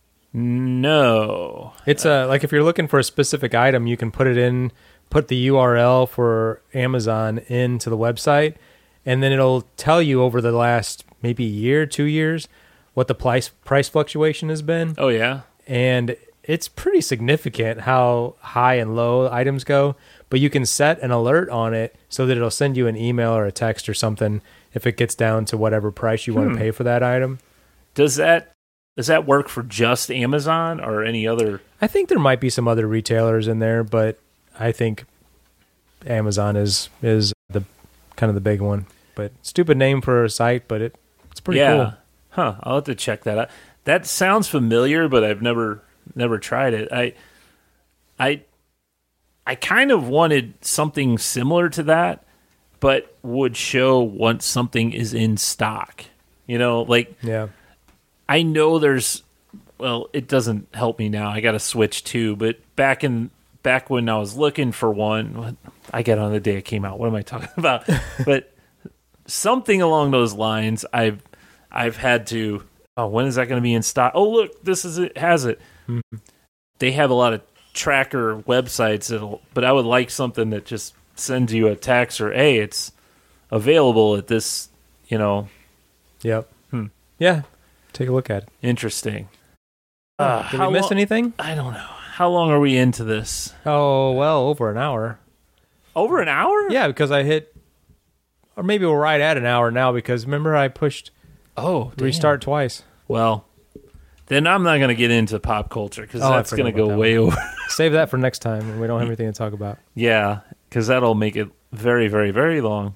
Speaker 1: No.
Speaker 2: It's uh, like if you're looking for a specific item, you can put it in, put the U R L for Amazon into the website, and then it'll tell you over the last maybe year, two years, what the price price fluctuation has been,
Speaker 1: Oh yeah.
Speaker 2: and it's pretty significant how high and low items go. But you can set an alert on it so that it'll send you an email or a text or something if it gets down to whatever price you want
Speaker 1: Hmm.
Speaker 2: to pay for that item.
Speaker 1: Does that does that work for just Amazon or any other?
Speaker 2: I think there might be some other retailers in there, but I think Amazon is is the kind of the big one. But stupid name for a site, but it it's pretty
Speaker 1: yeah.
Speaker 2: cool.
Speaker 1: Huh. I'll have to check that out. That sounds familiar, but I've never never tried it. I I I kind of wanted something similar to that, but would show once something is in stock. You know, like
Speaker 2: Yeah.
Speaker 1: I know there's well, it doesn't help me now. I got to switch too, but back in back when I was looking for one, what- I got on the day it came out. What am I talking about? But something along those lines, I've I've had to. Oh, when is that going to be in stock? Oh, look, this is it. Has it? They have a lot of tracker websites that'll, but I would like something that just sends you a text or hey, it's available at this. You know,
Speaker 2: Yep.
Speaker 1: Hmm.
Speaker 2: Yeah. Take a look at it.
Speaker 1: interesting. Uh,
Speaker 2: Did
Speaker 1: how
Speaker 2: we miss
Speaker 1: lo-
Speaker 2: anything?
Speaker 1: I don't know. How long are we into this?
Speaker 2: Oh, well, over an hour.
Speaker 1: Over an hour?
Speaker 2: Yeah, because I hit, or maybe we're right at an hour now because remember I pushed
Speaker 1: Oh, damn.
Speaker 2: restart twice.
Speaker 1: Well, then I'm not going to get into pop culture because
Speaker 2: Oh, I
Speaker 1: that's
Speaker 2: forgot
Speaker 1: going to
Speaker 2: about
Speaker 1: go
Speaker 2: that
Speaker 1: way over.
Speaker 2: Save that for next time when we don't have anything to talk about.
Speaker 1: Yeah, because that'll make it very, very, very long.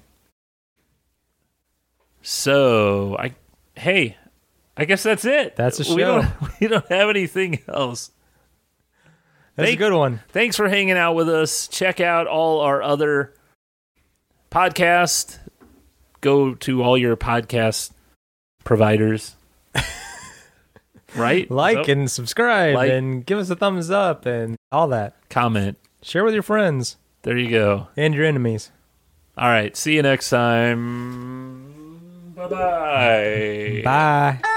Speaker 1: So, I, hey, I guess that's it.
Speaker 2: That's a
Speaker 1: We
Speaker 2: show.
Speaker 1: don't, we don't have anything else.
Speaker 2: That's
Speaker 1: Thank-
Speaker 2: a good one.
Speaker 1: Thanks for hanging out with us. Check out all our other podcasts. Go to all your podcast providers. Right?
Speaker 2: Like
Speaker 1: So,
Speaker 2: and subscribe
Speaker 1: Like.
Speaker 2: and give us a thumbs up and all that.
Speaker 1: comment.
Speaker 2: Share with your friends
Speaker 1: There you go.
Speaker 2: and your enemies.
Speaker 1: All right. See you next time. Bye-bye.
Speaker 2: Bye.